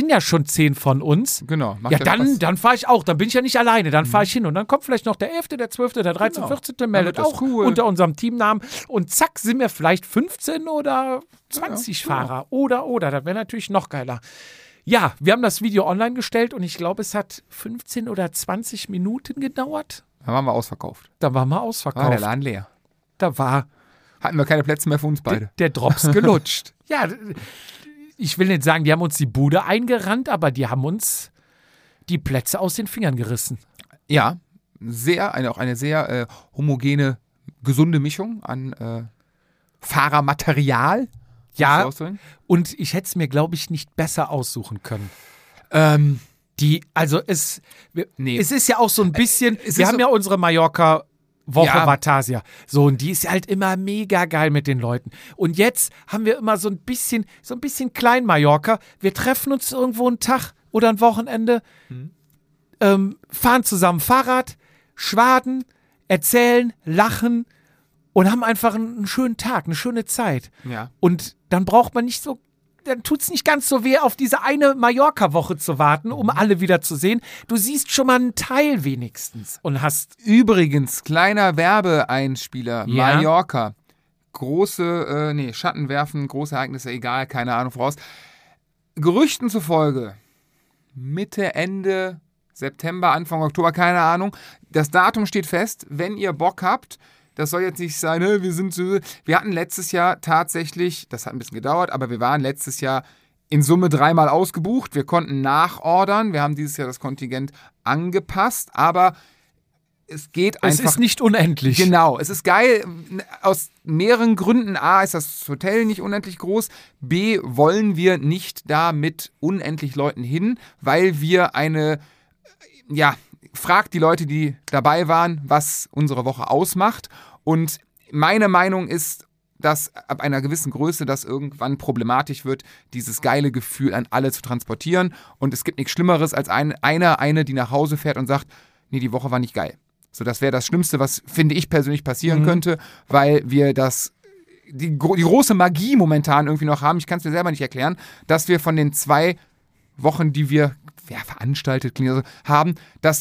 10 von uns. Genau. Ja, dann fahre ich auch. Dann bin ich ja nicht alleine. Dann fahre ich hin. Und dann kommt vielleicht noch der 11., der 12., der 13., 14. meldet auch unter unserem Teamnamen. Und zack, sind wir vielleicht 15 oder 20 Fahrer. Oder. Das wäre natürlich noch geiler. Ja, wir haben das Video online gestellt und ich glaube, es hat 15 oder 20 Minuten gedauert. Da waren wir ausverkauft. Da waren wir War der ausverkauft. Laden leer. Da war Hatten wir keine Plätze mehr für uns beide. der Drops gelutscht. Ja, ich will nicht sagen, die haben uns die Bude eingerannt, aber die haben uns die Plätze aus den Fingern gerissen. Ja, auch eine sehr homogene, gesunde Mischung an Fahrermaterial. Ja, und ich hätte es mir, glaube ich, nicht besser aussuchen können. Es ist ja auch so ein bisschen, wir haben ja unsere Mallorca-Woche Ja. Vatasia. So, und die ist ja halt immer mega geil mit den Leuten. Und jetzt haben wir immer so ein bisschen klein Mallorca. Wir treffen uns irgendwo einen Tag oder ein Wochenende, fahren zusammen Fahrrad, schwaden, erzählen, lachen und haben einfach einen schönen Tag, eine schöne Zeit. Ja. Und dann braucht man nicht so, dann tut es nicht ganz so weh, auf diese eine Mallorca-Woche zu warten, um alle wieder zu sehen. Du siehst schon mal einen Teil wenigstens und hast. Übrigens, kleiner Werbeeinspieler, Ja. Mallorca. Große, Schatten werfen, große Ereignisse, egal, keine Ahnung voraus. Gerüchten zufolge, Mitte, Ende September, Anfang Oktober, keine Ahnung. Das Datum steht fest, wenn ihr Bock habt. Das soll jetzt nicht sein, wir hatten letztes Jahr tatsächlich, das hat ein bisschen gedauert, aber wir waren letztes Jahr in Summe 3-mal ausgebucht. Wir konnten nachordern. Wir haben dieses Jahr das Kontingent angepasst, aber es geht einfach. Es ist nicht unendlich. Genau, es ist geil aus mehreren Gründen. A, ist das Hotel nicht unendlich groß. B, wollen wir nicht da mit unendlich Leuten hin, weil wir fragt die Leute, die dabei waren, was unsere Woche ausmacht. Und meine Meinung ist, dass ab einer gewissen Größe das irgendwann problematisch wird, dieses geile Gefühl an alle zu transportieren. Und es gibt nichts Schlimmeres als eine, die nach Hause fährt und sagt, nee, die Woche war nicht geil. So, das wäre das Schlimmste, was, finde ich persönlich, passieren könnte, weil wir die große Magie momentan irgendwie noch haben, ich kann es mir selber nicht erklären, dass wir von den 2 Wochen, die wir veranstaltet haben, dass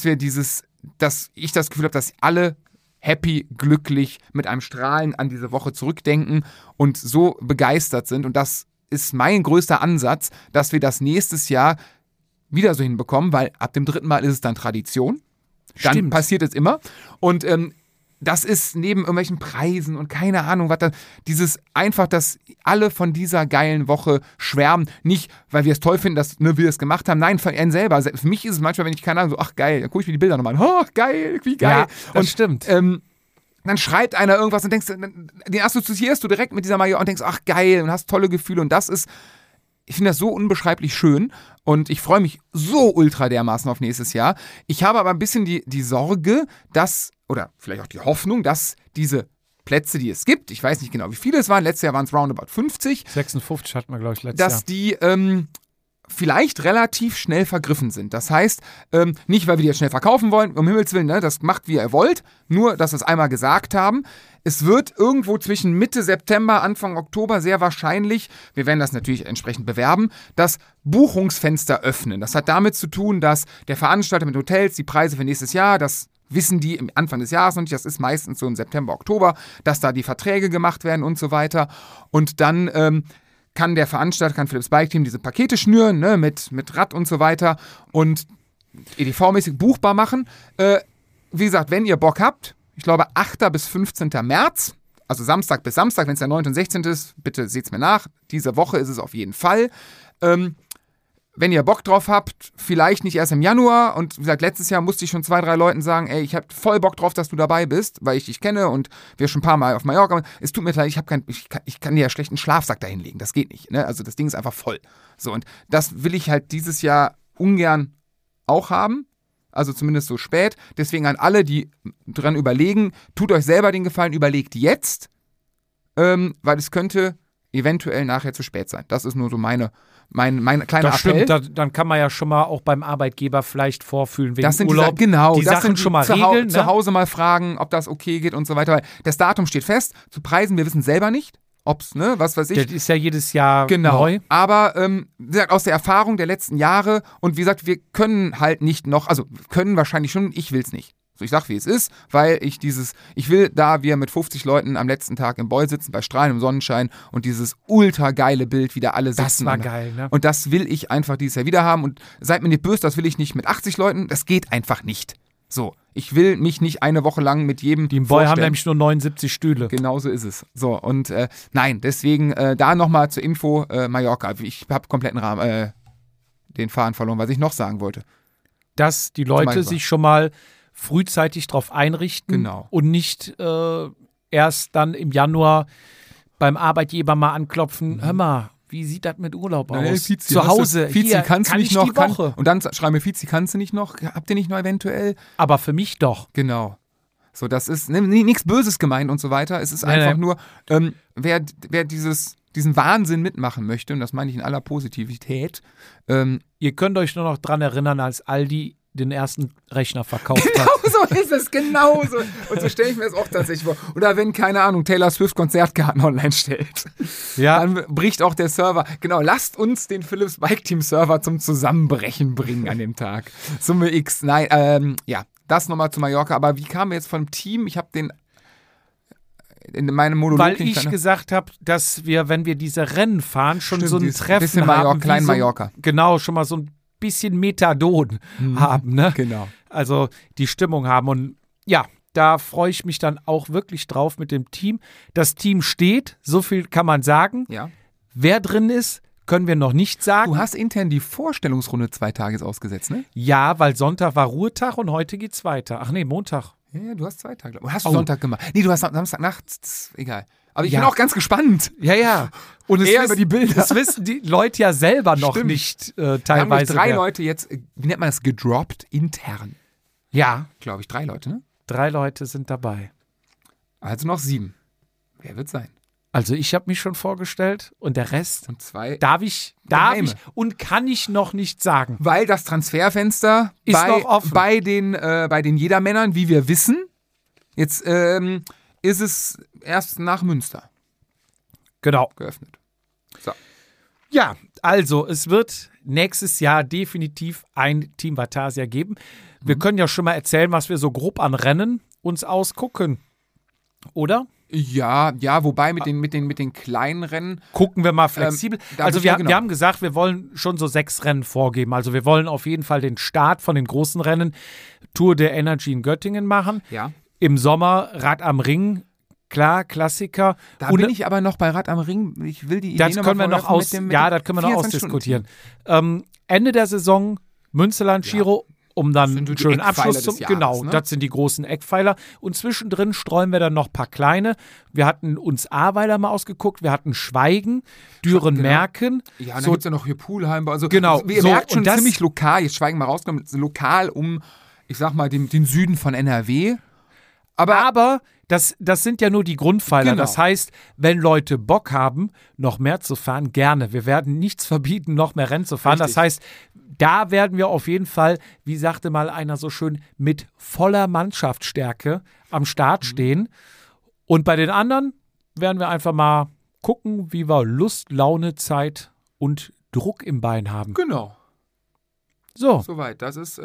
ich das Gefühl habe, dass alle happy, glücklich, mit einem Strahlen an diese Woche zurückdenken und so begeistert sind. Und das ist mein größter Ansatz, dass wir das nächstes Jahr wieder so hinbekommen, weil ab dem 3. Mal ist es dann Tradition. Dann Stimmt. passiert es immer. Und das ist neben irgendwelchen Preisen und keine Ahnung, was da, dieses einfach, dass alle von dieser geilen Woche schwärmen. Nicht, weil wir es toll finden, dass wir es gemacht haben. Nein, von ihnen selber. Für mich ist es manchmal, wenn ich keine Ahnung, so, ach geil, dann gucke ich mir die Bilder nochmal an. Oh, geil, wie geil. Ja, das stimmt. Dann schreibt einer irgendwas und denkst, den assoziierst du direkt mit dieser Major und denkst, ach geil, und hast tolle Gefühle. Und das ist, ich finde das so unbeschreiblich schön und ich freue mich so ultra dermaßen auf nächstes Jahr. Ich habe aber ein bisschen die Sorge, oder vielleicht auch die Hoffnung, dass diese Plätze, die es gibt, ich weiß nicht genau, wie viele es waren, letztes Jahr waren es roundabout 50, 56 hatten wir, glaube ich, letztes Jahr. dass die vielleicht relativ schnell vergriffen sind. Das heißt, nicht, weil wir die jetzt schnell verkaufen wollen, um Himmels Willen, ne, das macht, wie ihr wollt, nur, dass wir es einmal gesagt haben. Es wird irgendwo zwischen Mitte September, Anfang Oktober sehr wahrscheinlich, wir werden das natürlich entsprechend bewerben, das Buchungsfenster öffnen. Das hat damit zu tun, dass der Veranstalter mit Hotels die Preise für nächstes Jahr, das wissen die im Anfang des Jahres noch nicht, das ist meistens so im September, Oktober, dass da die Verträge gemacht werden und so weiter. Und dann kann der Veranstalter, kann Philips Bike Team diese Pakete schnüren, ne, mit Rad und so weiter und EDV-mäßig buchbar machen. Wie gesagt, wenn ihr Bock habt, ich glaube 8. bis 15. März, also Samstag bis Samstag, wenn es der 9. und 16. ist, bitte seht's mir nach. Diese Woche ist es auf jeden Fall. Wenn ihr Bock drauf habt, vielleicht nicht erst im Januar. Und wie gesagt, letztes Jahr musste ich schon 2, 3 Leuten sagen, ey, ich hab voll Bock drauf, dass du dabei bist, weil ich dich kenne und wir schon ein paar Mal auf Mallorca. Es tut mir leid, ich kann dir ja schlecht einen Schlafsack dahin legen. Das geht nicht. Ne? Also das Ding ist einfach voll. So, und das will ich halt dieses Jahr ungern auch haben. Also zumindest so spät. Deswegen an alle, die dran überlegen, tut euch selber den Gefallen, überlegt jetzt, weil es könnte eventuell nachher zu spät sein. Das ist nur so mein kleiner Das Appell. stimmt, dann kann man ja schon mal auch beim Arbeitgeber vielleicht vorfühlen wegen Das sind Urlaub. die die das Sachen sind schon mal zu regeln. zu Ne? Hause mal fragen, ob das okay geht und so weiter. Weil das Datum steht fest. Zu Preisen, wir wissen selber nicht, ob's, ne, was weiß ich. Das ist ja jedes Jahr Genau. neu. Aber wie gesagt, aus der Erfahrung der letzten Jahre und wie gesagt, wir können halt nicht noch, also können wahrscheinlich schon, ich will's nicht. So, ich sag, wie es ist, weil ich will da wir mit 50 Leuten am letzten Tag im Boy sitzen, bei strahlendem Sonnenschein und dieses ultra geile Bild, wie da alle sitzen. Das war geil, ne? Und das will ich einfach dieses Jahr wieder haben. Und seid mir nicht böse, das will ich nicht mit 80 Leuten, das geht einfach nicht. So, ich will mich nicht eine Woche lang mit jedem Die im Boy haben nämlich nur 79 Stühle. Genau so ist es. So, und nein, deswegen da nochmal zur Info, Mallorca. Ich habe kompletten den Faden verloren, was ich noch sagen wollte. Dass die Leute sich schon mal frühzeitig darauf einrichten Genau. und nicht erst dann im Januar beim Arbeitgeber mal anklopfen, hör mal, wie sieht das mit Urlaub aus? Fizi, zu Hause, Fizi, hier, kannst du kann nicht ich noch, die Woche? und dann schreiben wir, Fizi, kannst du nicht noch, habt ihr nicht noch eventuell? Aber für mich doch. Genau. So, das ist nichts Böses gemeint und so weiter. Es ist einfach nur, wer diesen Wahnsinn mitmachen möchte, und das meine ich in aller Positivität. Ihr könnt euch nur noch dran erinnern, als Aldi den ersten Rechner verkauft hat. Genau so ist es, genau so. Und so stelle ich mir das auch tatsächlich vor. Oder wenn, keine Ahnung, Taylor Swift Konzertkarten online stellt. Ja. Dann bricht auch der Server. Genau, lasst uns den Philips Bike Team Server zum Zusammenbrechen bringen an dem Tag. Summe X. Nein, ja, das nochmal zu Mallorca. Aber wie kamen wir jetzt vom Team? Ich habe den in meinem Monolog. Weil ich gesagt habe, dass wir, wenn wir diese Rennen fahren, schon so ein Treffen bisschen haben. Klein Mallorca. Genau, schon mal so ein bisschen Methadon haben, ne? Genau. Also die Stimmung haben. Und ja, da freue ich mich dann auch wirklich drauf mit dem Team. Das Team steht, so viel kann man sagen. Ja. Wer drin ist, können wir noch nicht sagen. Du hast intern die Vorstellungsrunde 2 Tage ausgesetzt, ne? Ja, weil Sonntag war Ruhetag und heute geht's weiter. Ach nee, Montag. Ja, du hast 2 Tage. Hast du Sonntag gemacht? Nee, du hast Samstagnacht. Egal. Aber ich bin auch ganz gespannt. Ja. Und eher über die Bilder. Das wissen die Leute ja selber noch nicht teilweise. Wir haben 3 Leute jetzt, wie nennt man das, gedroppt intern. Ja. Glaube ich, 3 Leute, ne? 3 Leute sind dabei. Also noch 7. Wer wird sein? Also ich habe mich schon vorgestellt und der Rest und 2 darf ich und kann ich noch nicht sagen. Weil das Transferfenster ist noch offen. Bei den Jedermännern, wie wir wissen, jetzt ist es erst nach Münster geöffnet. So. Ja, also es wird nächstes Jahr definitiv ein Team Vatasia geben. Wir können ja schon mal erzählen, was wir so grob an Rennen uns ausgucken, oder? Ja, wobei mit den kleinen Rennen gucken wir mal flexibel. Also wir haben gesagt, wir wollen schon so 6 Rennen vorgeben. Also wir wollen auf jeden Fall den Start von den großen Rennen Tour der Energy in Göttingen machen. Ja. Im Sommer Rad am Ring, klar, Klassiker. Da bin ich aber noch bei Rad am Ring. Ich will die Idee das können wir noch ausdiskutieren. Ende der Saison Münsterland Giro. Um dann einen schönen Abschluss zu machen. Genau, ne? Das sind die großen Eckpfeiler. Und zwischendrin streuen wir dann noch ein paar kleine. Wir hatten uns Ahrweiler mal ausgeguckt, wir hatten Schweigen, Düren-Merken. Ja, und dann gibt es ja noch hier Poolheim. Also, genau. Ihr merkt schon ziemlich lokal, jetzt Schweigen mal rausgenommen, lokal um, ich sag mal, den Süden von NRW. Aber das sind ja nur die Grundpfeiler. Genau. Das heißt, wenn Leute Bock haben, noch mehr zu fahren, gerne. Wir werden nichts verbieten, noch mehr Rennen zu fahren. Richtig. Das heißt, da werden wir auf jeden Fall, wie sagte mal einer so schön, mit voller Mannschaftsstärke am Start stehen. Und bei den anderen werden wir einfach mal gucken, wie wir Lust, Laune, Zeit und Druck im Bein haben. Genau. So. Soweit. Das ist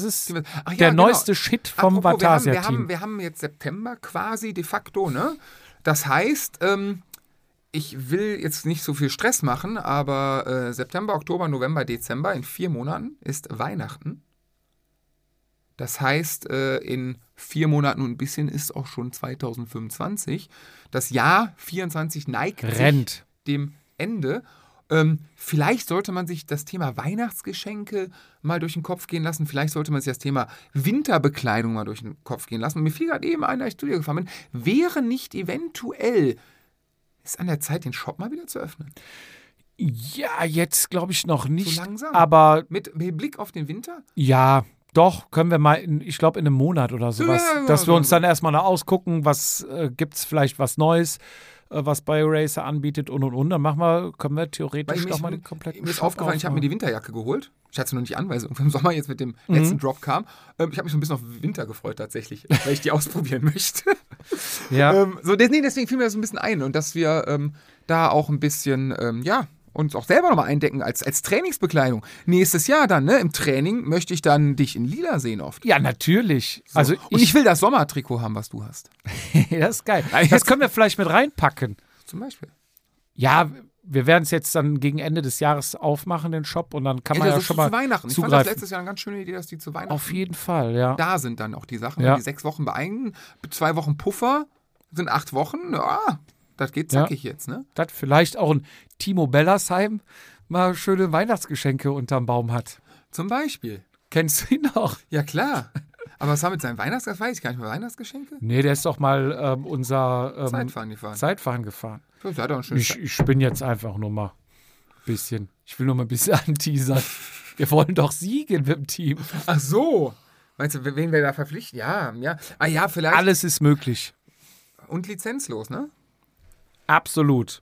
der neueste Shit vom Vatasia-Team. Wir haben jetzt September quasi de facto, ne? Das heißt, ich will jetzt nicht so viel Stress machen, aber September, Oktober, November, Dezember, in 4 Monaten ist Weihnachten. Das heißt, in 4 Monaten und ein bisschen ist auch schon 2025. Das Jahr 24 neigt sich dem Ende. Vielleicht sollte man sich das Thema Weihnachtsgeschenke mal durch den Kopf gehen lassen. Vielleicht sollte man sich das Thema Winterbekleidung mal durch den Kopf gehen lassen. Und mir fiel gerade eben ein, als ich zu dir gefahren bin, wäre nicht eventuell ist an der Zeit, den Shop mal wieder zu öffnen? Ja, jetzt glaube ich noch nicht. So langsam. Aber mit Blick auf den Winter? Ja, doch, können wir mal, ich glaube in einem Monat oder sowas, dass wir uns dann erstmal noch ausgucken, was gibt es vielleicht was Neues, was BioRacer anbietet und. Dann können wir theoretisch noch mal den kompletten Mir ist aufgefallen, ich habe mir die Winterjacke geholt. Ich hatte sie noch nicht an, weil sie im Sommer jetzt mit dem letzten Drop kam. Ich habe mich so ein bisschen auf Winter gefreut tatsächlich, weil ich die ausprobieren möchte. Ja. Deswegen fiel mir das so ein bisschen ein und dass wir da auch ein bisschen, uns auch selber nochmal eindecken als Trainingsbekleidung. Nächstes Jahr dann, ne? Im Training möchte ich dann dich in lila sehen oft. Ja, natürlich. So. Also und ich will das Sommertrikot haben, was du hast. das ist geil. Das können wir vielleicht mit reinpacken. Zum Beispiel. Ja, wir werden es jetzt dann gegen Ende des Jahres aufmachen, den Shop, und dann kann man das ja schon mal zu Weihnachten. Ich fand zugreifen. das letztes Jahr eine ganz schöne Idee, dass die zu Weihnachten Auf jeden Fall, ja. da sind dann auch die Sachen. Ja. Die 6 Wochen beeigen, 2 Wochen Puffer, sind 8 Wochen. Ja, das geht zackig jetzt, ne? Das vielleicht auch ein Timo Bellersheim mal schöne Weihnachtsgeschenke unterm Baum hat. Zum Beispiel. Kennst du ihn noch? Ja, klar. Aber was war mit seinem Weihnachtsgeschenk? Weiß ich gar nicht mehr. Weihnachtsgeschenke? Nee, der ist doch mal unser Zeitfahren gefahren. gefahren. Das hat auch einen schönen Ich bin jetzt einfach nur mal ein bisschen. Ich will nur mal ein bisschen anteasern. Wir wollen doch siegen mit dem Team. Ach so. Meinst du, wen wir da verpflichten? Ja. Ah ja, vielleicht. Alles ist möglich. Und lizenzlos, ne? Absolut.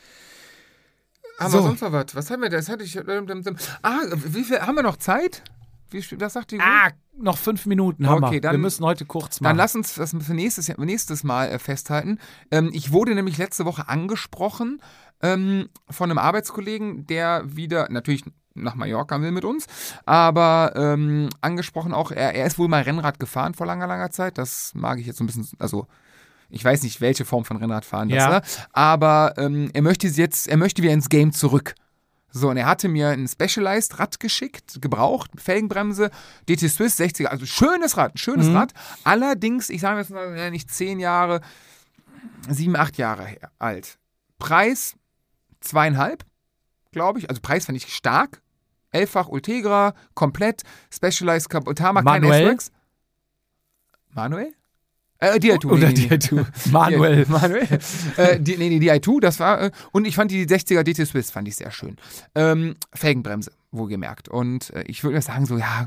Aber So. sonst noch was? Was haben wir? Das hatte ich. Wie viel haben wir noch Zeit? Was sagt die Uhr? Noch 5 Minuten haben Okay, wir. dann- Wir müssen heute kurz machen. Dann lass uns das für nächstes Mal festhalten. Ich wurde nämlich letzte Woche angesprochen von einem Arbeitskollegen, der wieder natürlich nach Mallorca will mit uns, aber angesprochen auch, er ist wohl mal Rennrad gefahren vor langer, langer Zeit. Das mag ich jetzt so ein bisschen, also ich weiß nicht, welche Form von Rennradfahren das Ja. war, aber er möchte wieder ins Game zurück. So, und er hatte mir ein Specialized-Rad geschickt, gebraucht, Felgenbremse, DT Swiss 60er, also schönes Rad, Rad. Allerdings, ich sage jetzt mal, nicht 10 Jahre, 7, 8 Jahre alt. Preis 2,5, glaube ich. Also Preis fand ich stark. 11-fach Ultegra, komplett, Specialized Tarmac, kein Manuell? S-Works. Manuell? DI2. Oder nee. DI2. Manuel. Manuel. Die DI2, das war, und ich fand die 60er DT Swiss, fand ich sehr schön. Felgenbremse, wohlgemerkt. Und ich würde sagen, so, ja,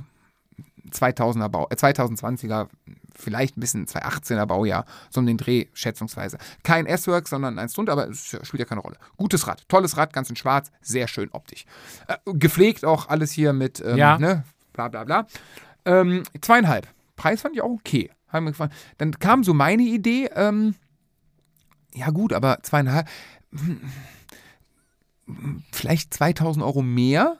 2020er, vielleicht ein bisschen 2018er Baujahr, so um den Dreh, schätzungsweise. Kein S-Works, sondern eins drunter, aber es spielt ja keine Rolle. Gutes Rad, tolles Rad, ganz in schwarz, sehr schön optisch. Gepflegt auch alles hier mit, ne, bla bla bla. 2,5. Preis fand ich auch okay. Haben mir gefallen. Dann kam so meine Idee, ja gut, aber 2,5, vielleicht 2.000 Euro mehr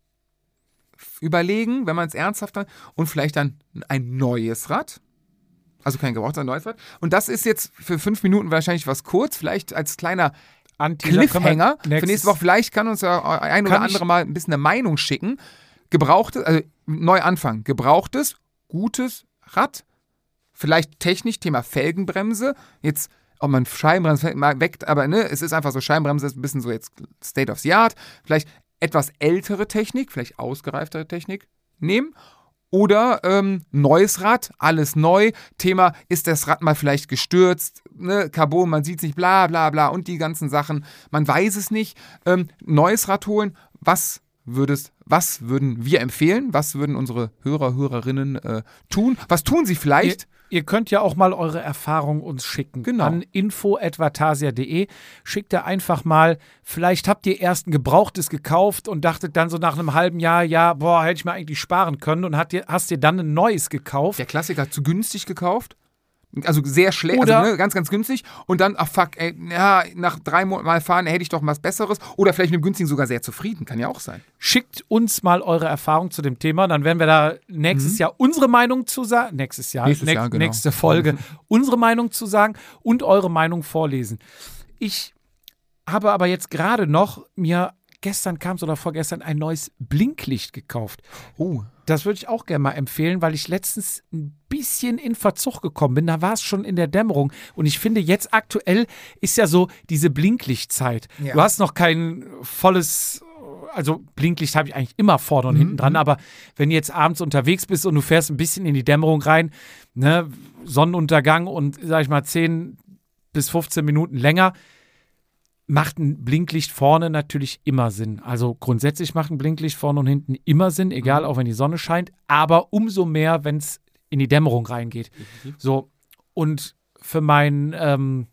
überlegen, wenn man es ernsthaft hat, und vielleicht dann ein neues Rad. Also kein gebrauchtes, ein neues Rad. Und das ist jetzt für 5 Minuten wahrscheinlich was kurz, vielleicht als kleiner Cliffhanger für nächste Woche. Vielleicht kann uns ja ein oder andere mal ein bisschen eine Meinung schicken. Gebrauchtes, also neu anfangen. Gebrauchtes, gutes Rad. Vielleicht technisch, Thema Felgenbremse. Jetzt, ob man Scheibenbremse mal weckt, aber ne, es ist einfach so, Scheibenbremse ist ein bisschen so jetzt State of the Art. Vielleicht etwas ältere Technik, vielleicht ausgereiftere Technik nehmen. Oder neues Rad, alles neu. Thema, ist das Rad mal vielleicht gestürzt? Ne? Carbon, man sieht es nicht, bla bla bla und die ganzen Sachen. Man weiß es nicht. Neues Rad holen. Was würden wir empfehlen? Was würden unsere Hörerinnen tun? Was tun sie vielleicht? Ihr könnt ja auch mal eure Erfahrungen uns schicken. Genau. An info@vatasia.de. Schickt da einfach mal, vielleicht habt ihr erst ein Gebrauchtes gekauft und dachtet dann so nach einem halben Jahr, ja, boah, hätte ich mir eigentlich sparen können, und hast dir dann ein neues gekauft. Der Klassiker, zu günstig gekauft. Also sehr schlecht, Oder- also, ne, ganz, ganz günstig. Und dann, ach fuck, ey, ja, nach 3 Monaten mal fahren, hätte ich doch was Besseres. Oder vielleicht mit dem günstigen sogar sehr zufrieden, kann ja auch sein. Schickt uns mal eure Erfahrung zu dem Thema, dann werden wir da nächstes Jahr unsere Meinung zu sagen, Nächstes Jahr, genau. nächste Folge, unsere Meinung zu sagen und eure Meinung vorlesen. Ich habe aber jetzt gerade noch mir gestern kam es oder vorgestern ein neues Blinklicht gekauft. Oh. Das würde ich auch gerne mal empfehlen, weil ich letztens ein bisschen in Verzug gekommen bin. Da war es schon in der Dämmerung. Und ich finde, jetzt aktuell ist ja so diese Blinklichtzeit. Ja. Du hast noch kein volles, also Blinklicht habe ich eigentlich immer vorne und hinten dran, aber wenn du jetzt abends unterwegs bist und du fährst ein bisschen in die Dämmerung rein, ne, Sonnenuntergang und, sag ich mal, 10 bis 15 Minuten länger, macht ein Blinklicht vorne natürlich immer Sinn. Also grundsätzlich macht ein Blinklicht vorne und hinten immer Sinn, egal, auch wenn die Sonne scheint, aber umso mehr, wenn es in die Dämmerung reingeht. So, und für mein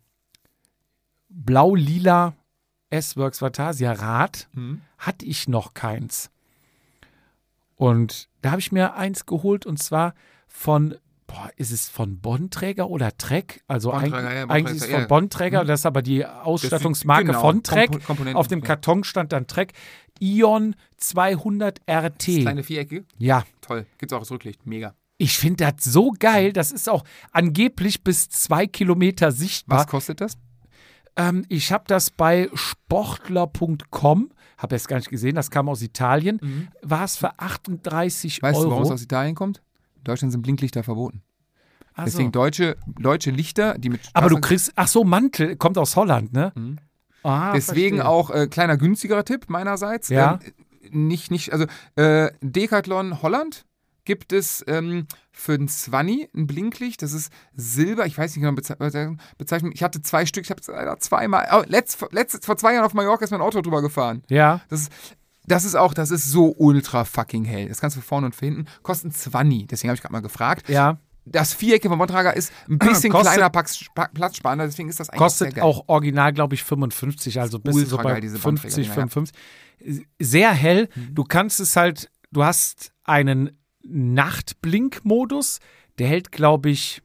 blau-lila S-Works Vatasia Rad hatte ich noch keins. Und da habe ich mir eins geholt, und zwar von ist es von Bontrager oder Trek? Also Bontrager, eigentlich ist es von Bontrager, das ist aber die Ausstattungsmarke von Trek. Auf dem Karton stand dann Trek. Ion 200 RT. Das kleine Vierecke? Ja. Toll. Gibt's auch als Rücklicht. Mega. Ich finde das so geil. Das ist auch angeblich bis 2 Kilometer sichtbar. Was kostet das? Ich habe das bei sportler.com, habe es gar nicht gesehen, das kam aus Italien, war es für 38 Weißt Euro. du, warum es aus Italien kommt? In Deutschland sind Blinklichter verboten. Ach Deswegen so. deutsche Lichter, die mit Aber du kriegst, Mantel, kommt aus Holland, ne? Deswegen verstehe. auch kleiner günstigerer Tipp meinerseits. Ja. Also Decathlon Holland gibt es für ein Swanny ein Blinklicht. Das ist Silber. Ich weiß nicht genau Bezeichnung. Ich hatte 2 Stück. Ich habe es leider zweimal. Vor 2 Jahren auf Mallorca ist mein Auto drüber gefahren. Ja. Das ist so ultra fucking hell. Das kannst du für vorne und für hinten. Kostet ein Swanny. Deswegen habe ich gerade mal gefragt. Ja. Das Vierecke von Bontrager ist ein bisschen kleiner, platzsparender, deswegen ist das eigentlich Kostet sehr geil. auch original, glaube ich, 55, also bis Ultra so bei geil, diese 50, Bontrager-Dinger, 55. Sehr hell. Du kannst es halt, du hast einen Nachtblinkmodus, der hält, glaube ich,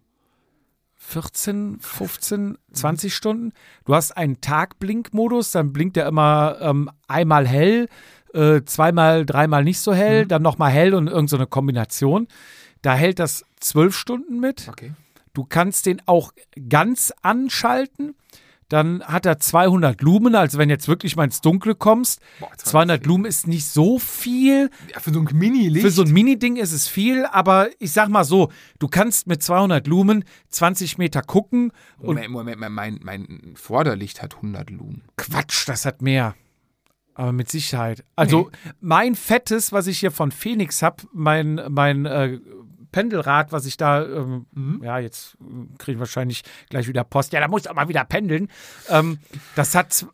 14, 15, 20 Stunden. Du hast einen Tagblinkmodus, dann blinkt er immer einmal hell, zweimal, dreimal nicht so hell, dann nochmal hell und irgend so eine Kombination. Da hält das 12 Stunden mit. Okay. Du kannst den auch ganz anschalten. Dann hat er 200 Lumen, also wenn jetzt wirklich mal ins Dunkle kommst. 200 Lumen ist nicht so viel. Ja, für so ein Mini-Licht. Für so ein Mini-Ding ist es viel, aber ich sag mal so, du kannst mit 200 Lumen 20 Meter gucken. Und Moment, mein Vorderlicht hat 100 Lumen. Quatsch, das hat mehr. Aber mit Sicherheit. Also mein fettes, was ich hier von Phoenix habe, mein Pendelrad, was ich da, ja, jetzt kriege ich wahrscheinlich gleich wieder Post. Ja, da muss ich auch mal wieder pendeln. Das hat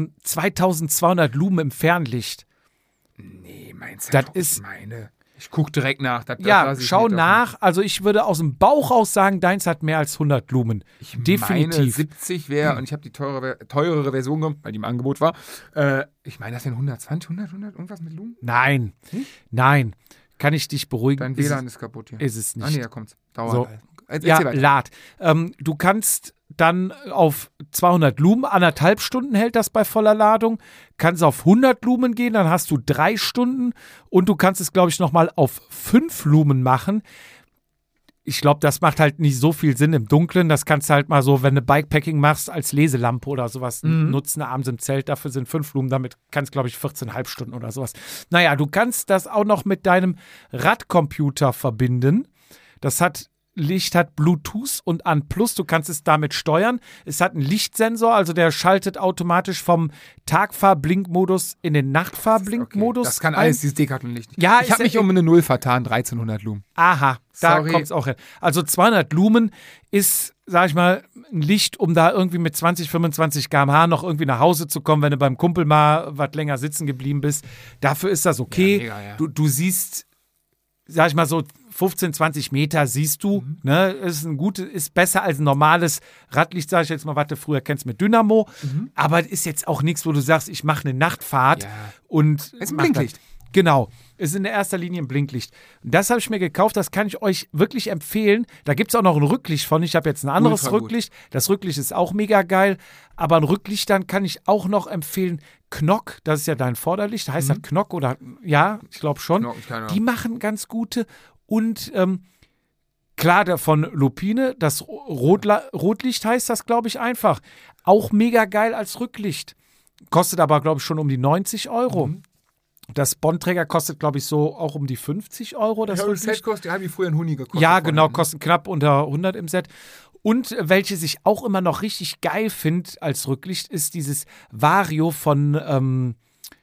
2200 Lumen im Fernlicht. Nee, meins Das hat ist- meine. Ich gucke direkt nach. Ja, schau nach. Also ich würde aus dem Bauch aus sagen, deins hat mehr als 100 Lumen. Ich Definitiv. meine 70 wäre, und ich habe die teurere Version genommen, weil die im Angebot war. Ich meine, das wären 120, 100, irgendwas mit Lumen? Nein, nein. Kann ich dich beruhigen? Dein WLAN ist kaputt hier. Ist es nicht. Ah, nee, da kommt's. Dauert. So. Erzähl Ja, weiter. lad. Du kannst dann auf 200 Lumen, 1,5 Stunden hält das bei voller Ladung. Kannst auf 100 Lumen gehen, dann hast du 3 Stunden. Und du kannst es, glaube ich, nochmal auf 5 Lumen machen. Ich glaube, das macht halt nicht so viel Sinn im Dunkeln. Das kannst du halt mal so, wenn du Bikepacking machst, als Leselampe oder sowas nutzen, abends im Zelt. Dafür sind 5 Lumen. Damit kannst du, glaube ich, 14,5 Stunden oder sowas. Naja, du kannst das auch noch mit deinem Radcomputer verbinden. Licht hat Bluetooth und an Plus, du kannst es damit steuern. Es hat einen Lichtsensor, also der schaltet automatisch vom Tagfahrblinkmodus in den Nachtfahrblinkmodus. Das kann ein. alles, dieses Decathlon-Licht. Ja, ich habe mich um eine 0 vertan, 1300 Lumen. Aha, da Sorry. kommt es auch hin. Also 200 Lumen ist, sag ich mal, ein Licht, um da irgendwie mit 20, 25 km/h noch irgendwie nach Hause zu kommen, wenn du beim Kumpel mal was länger sitzen geblieben bist. Dafür ist das okay. Ja, mega, ja. Du siehst, sag ich mal so, 15, 20 Meter siehst du, ne, ist besser als ein normales Radlicht, sag ich jetzt mal, was du früher kennst mit Dynamo, aber ist jetzt auch nichts, wo du sagst, ich mache eine Nachtfahrt Ja. und Ist ein mach Blinklicht. das. Genau, ist in der erster Linie ein Blinklicht. Und das habe ich mir gekauft, das kann ich euch wirklich empfehlen. Da gibt es auch noch ein Rücklicht von, ich habe jetzt ein anderes Ultra gut. Rücklicht, das Rücklicht ist auch mega geil, aber ein Rücklicht dann kann ich auch noch empfehlen, Knock, das ist ja dein Vorderlicht, heißt das Knock oder, ja, ich glaube schon. Knock, keine Ahnung. Die machen ganz gute. Und klar, der von Lupine, das Rotlicht heißt das, glaube ich, einfach. Auch mega geil als Rücklicht. Kostet aber, glaube ich, schon um die 90 Euro. Das Bontrager kostet, glaube ich, so auch um die 50 Euro. Das Rücklicht. kostet, die haben wie früher ein Huni gekostet. Ja, genau, kosten knapp unter 100 im Set. Und welches ich auch immer noch richtig geil finde als Rücklicht, ist dieses Vario von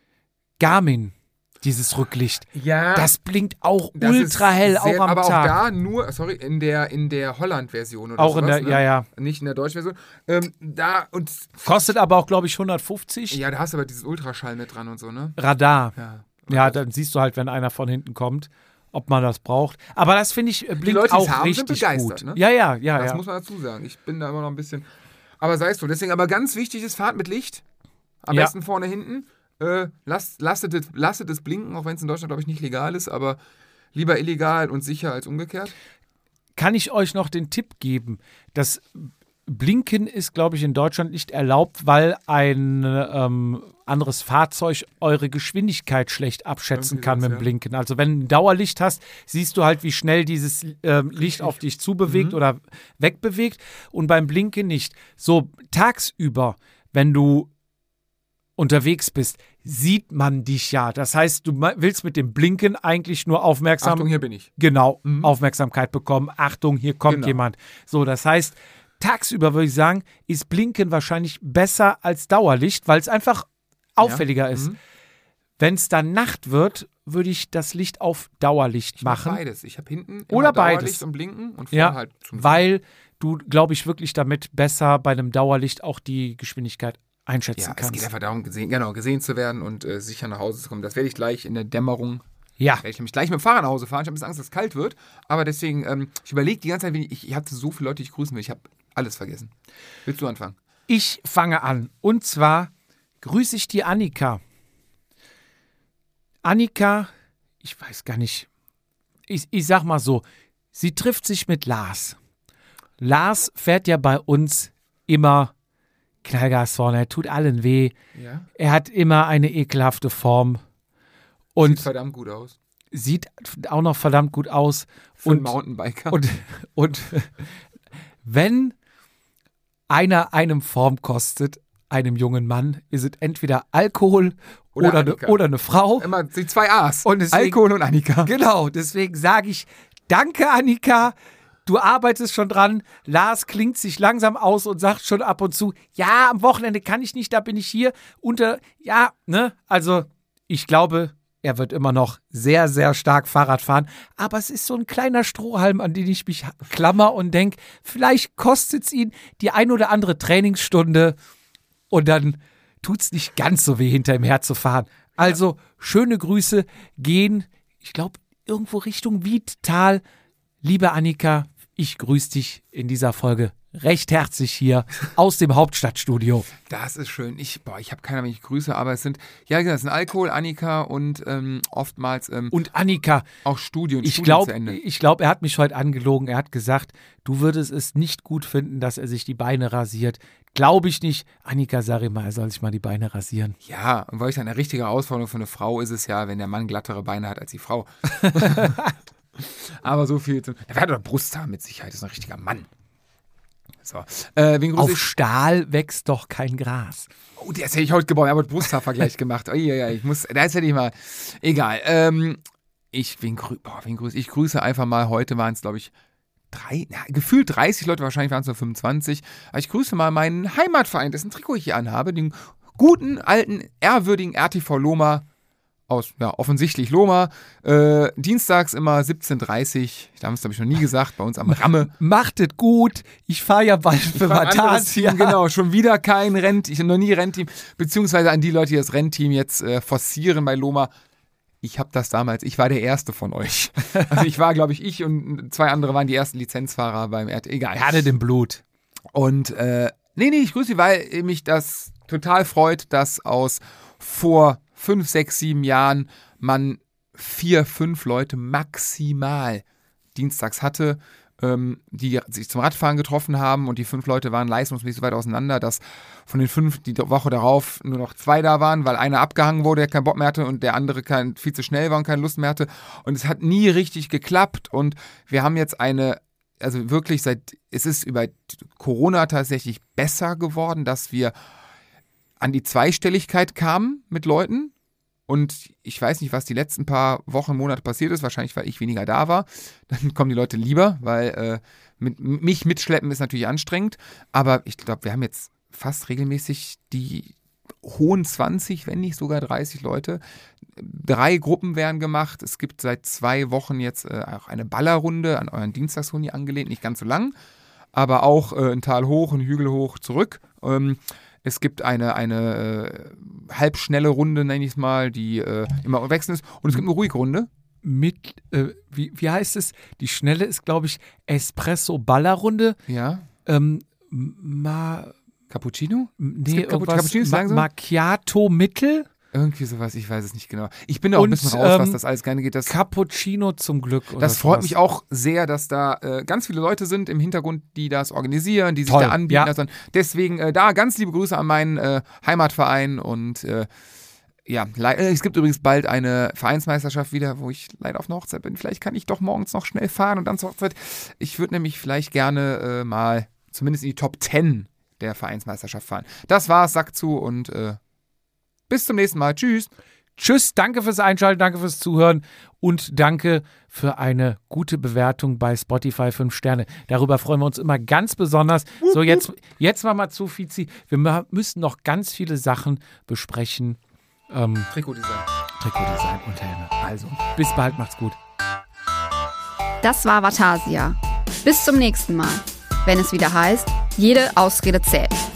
Garmin. Dieses Rücklicht. Ja. Das blinkt auch Das ultra ist hell, sehr, auch am aber Tag. auch da nur, in der Holland-Version oder Auch sowas, in der, ne? ja. Nicht in der deutschen Version. Kostet aber auch, glaube ich, 150. Ja, da hast du aber dieses Ultraschall mit dran und so, ne? Radar. Ja. Ja, dann siehst du halt, wenn einer von hinten kommt, ob man das braucht. Aber das finde ich, blinkt Leute, die es auch haben, sind richtig begeistert, gut. ne? Ja. Das muss man dazu sagen. Ich bin da immer noch ein bisschen. Aber sei es so. Deswegen aber ganz wichtig ist, fahrt mit Licht. Am Ja. besten vorne, hinten. Lasset es blinken, auch wenn es in Deutschland, glaube ich, nicht legal ist, aber lieber illegal und sicher als umgekehrt. kann ich euch noch den Tipp geben, das Blinken ist, glaube ich, in Deutschland nicht erlaubt, weil ein anderes Fahrzeug eure Geschwindigkeit schlecht abschätzen kann mit dem Blinken. Also wenn du ein Dauerlicht hast, siehst du halt, wie schnell dieses Licht auf dich zubewegt oder wegbewegt und beim Blinken nicht. So tagsüber, wenn du unterwegs bist, sieht man dich ja. Das heißt, du willst mit dem Blinken eigentlich nur Achtung, hier bin ich. Genau, Aufmerksamkeit bekommen. Achtung, hier kommt jemand. So, das heißt, tagsüber würde ich sagen, ist Blinken wahrscheinlich besser als Dauerlicht, weil es einfach auffälliger ist. Wenn es dann Nacht wird, würde ich das Licht auf Dauerlicht machen. Beides. Ich habe hinten oder Dauerlicht beides und Blinken und vorne halt zum weil du, glaube ich, wirklich damit besser bei einem Dauerlicht auch die Geschwindigkeit einschätzen kannst. Es geht einfach darum, gesehen zu werden und sicher nach Hause zu kommen. Das werde ich gleich in der Dämmerung. Ja. Werde ich nämlich gleich mit dem Fahrrad nach Hause fahren. Ich habe ein bisschen Angst, dass es kalt wird. Aber deswegen, ich überlege die ganze Zeit, ich hatte so viele Leute, die ich grüßen will. Ich habe alles vergessen. Willst du anfangen? Ich fange an. Und zwar grüße ich die Annika. Annika, ich weiß gar nicht, ich sag mal so, sie trifft sich mit Lars. Lars fährt ja bei uns immer Knallgas vorne. Er tut allen weh. Ja. Er hat immer eine ekelhafte Form. Und sieht verdammt gut aus. Sieht auch noch verdammt gut aus. Für einen Mountainbiker. Und wenn einer einem Form kostet, einem jungen Mann, ist es entweder Alkohol oder eine Frau. Immer die zwei A's. Und deswegen, Alkohol und Annika. Genau, deswegen sage ich, danke Annika, du arbeitest schon dran. Lars klingt sich langsam aus und sagt schon ab und zu, ja, am Wochenende kann ich nicht, da bin ich hier. Also ich glaube, er wird immer noch sehr, sehr stark Fahrrad fahren. Aber es ist so ein kleiner Strohhalm, an den ich mich klammer und denke, vielleicht kostet es ihn die ein oder andere Trainingsstunde und dann tut es nicht ganz so weh, hinter ihm herzufahren. Also schöne Grüße gehen, ich glaube, irgendwo Richtung Wiedtal. Liebe Annika, ich grüße dich in dieser Folge recht herzlich hier aus dem Hauptstadtstudio. Das ist schön. Ich habe keine Ahnung, ich grüße, aber es sind Alkohol, Annika und oftmals und Annika auch Studien ich zu Ende. Ich glaube, er hat mich heute angelogen. Er hat gesagt, du würdest es nicht gut finden, dass er sich die Beine rasiert. Glaube ich nicht. Annika, sag ihm mal, er soll sich mal die Beine rasieren. Ja, und weil ich eine richtige Herausforderung für eine Frau ist es ja, wenn der Mann glattere Beine hat als die Frau. Aber so viel er hat doch Brusthaar mit Sicherheit, ist ein richtiger Mann. So. Auf Stahl wächst doch kein Gras. Oh, das hätte ich heute gebaut. Ich habe einen Brusthaarvergleich gemacht. Oh, ja, das hätte ich mal. Egal. Wen grüße ich? Grüße einfach mal. Heute waren es, glaube ich, gefühlt 30 Leute. Wahrscheinlich waren es nur 25. Aber ich grüße mal meinen Heimatverein, dessen Trikot ich hier anhabe. Den guten, alten, ehrwürdigen RTV Lohmar. Aus, offensichtlich Lohmar. Dienstags immer 17:30 Uhr. Da haben wir es, glaube ich, noch nie gesagt. Bei uns am Ramme. Macht es gut. Ich fahre ja bald für Vatasia. Genau, schon wieder kein Rennteam. Ich habe noch nie Rennteam. Beziehungsweise an die Leute, die das Rennteam jetzt forcieren bei Lohmar. Ich habe das damals. Ich war der Erste von euch. Also ich war, glaube ich und zwei andere waren die ersten Lizenzfahrer beim Egal. Herde dem Blut. Und, ich grüße Sie, weil mich das total freut, dass aus vor 5, 6, 7 Jahren man 4, 5 Leute maximal dienstags hatte, die sich zum Radfahren getroffen haben und die 5 Leute waren leistungsmäßig so weit auseinander, dass von den 5 die Woche darauf nur noch 2 da waren, weil einer abgehangen wurde, der keinen Bock mehr hatte und der andere viel zu schnell war und keine Lust mehr hatte. Und es hat nie richtig geklappt und wir haben jetzt es ist über Corona tatsächlich besser geworden, dass wir an die Zweistelligkeit kamen mit Leuten und ich weiß nicht, was die letzten paar Wochen, Monate passiert ist, wahrscheinlich, weil ich weniger da war, dann kommen die Leute lieber, weil mich mitschleppen ist natürlich anstrengend, aber ich glaube, wir haben jetzt fast regelmäßig die hohen 20, wenn nicht sogar 30 Leute. 3 Gruppen werden gemacht, es gibt seit 2 Wochen jetzt auch eine Ballerrunde an euren Dienstagshuni angelehnt, nicht ganz so lang, aber auch ein Tal hoch, ein Hügel hoch, zurück. Es gibt eine halbschnelle Runde, nenne ich es mal, die immer wechselnd ist. Und es gibt eine ruhige Runde. Wie heißt es? Die schnelle ist, glaube ich, Espresso-Ballerrunde. Ja. Cappuccino? Nee, Macchiato-Mittel. Irgendwie sowas, ich weiß es nicht genau. Ich bin da auch ein bisschen raus, was das alles gerne geht. Cappuccino zum Glück. Oder das freut sowas. mich auch sehr, dass da ganz viele Leute sind im Hintergrund, die das organisieren, die sich Toll, da anbieten. ja. Also deswegen da ganz liebe Grüße an meinen Heimatverein und ja, es gibt übrigens bald eine Vereinsmeisterschaft wieder, wo ich leider auf einer Hochzeit bin. Vielleicht kann ich doch morgens noch schnell fahren und dann zur Hochzeit. Ich würde nämlich vielleicht gerne mal zumindest in die Top 10 der Vereinsmeisterschaft fahren. Das war's, Sack zu und bis zum nächsten Mal. Tschüss. Tschüss, danke fürs Einschalten, danke fürs Zuhören und danke für eine gute Bewertung bei Spotify 5 Sterne. Darüber freuen wir uns immer ganz besonders. So, jetzt mal zu, Fizi. Wir müssen noch ganz viele Sachen besprechen. Trikotdesign und Helme. Also, bis bald, macht's gut. Das war Vatasia. Bis zum nächsten Mal, wenn es wieder heißt, jede Ausrede zählt.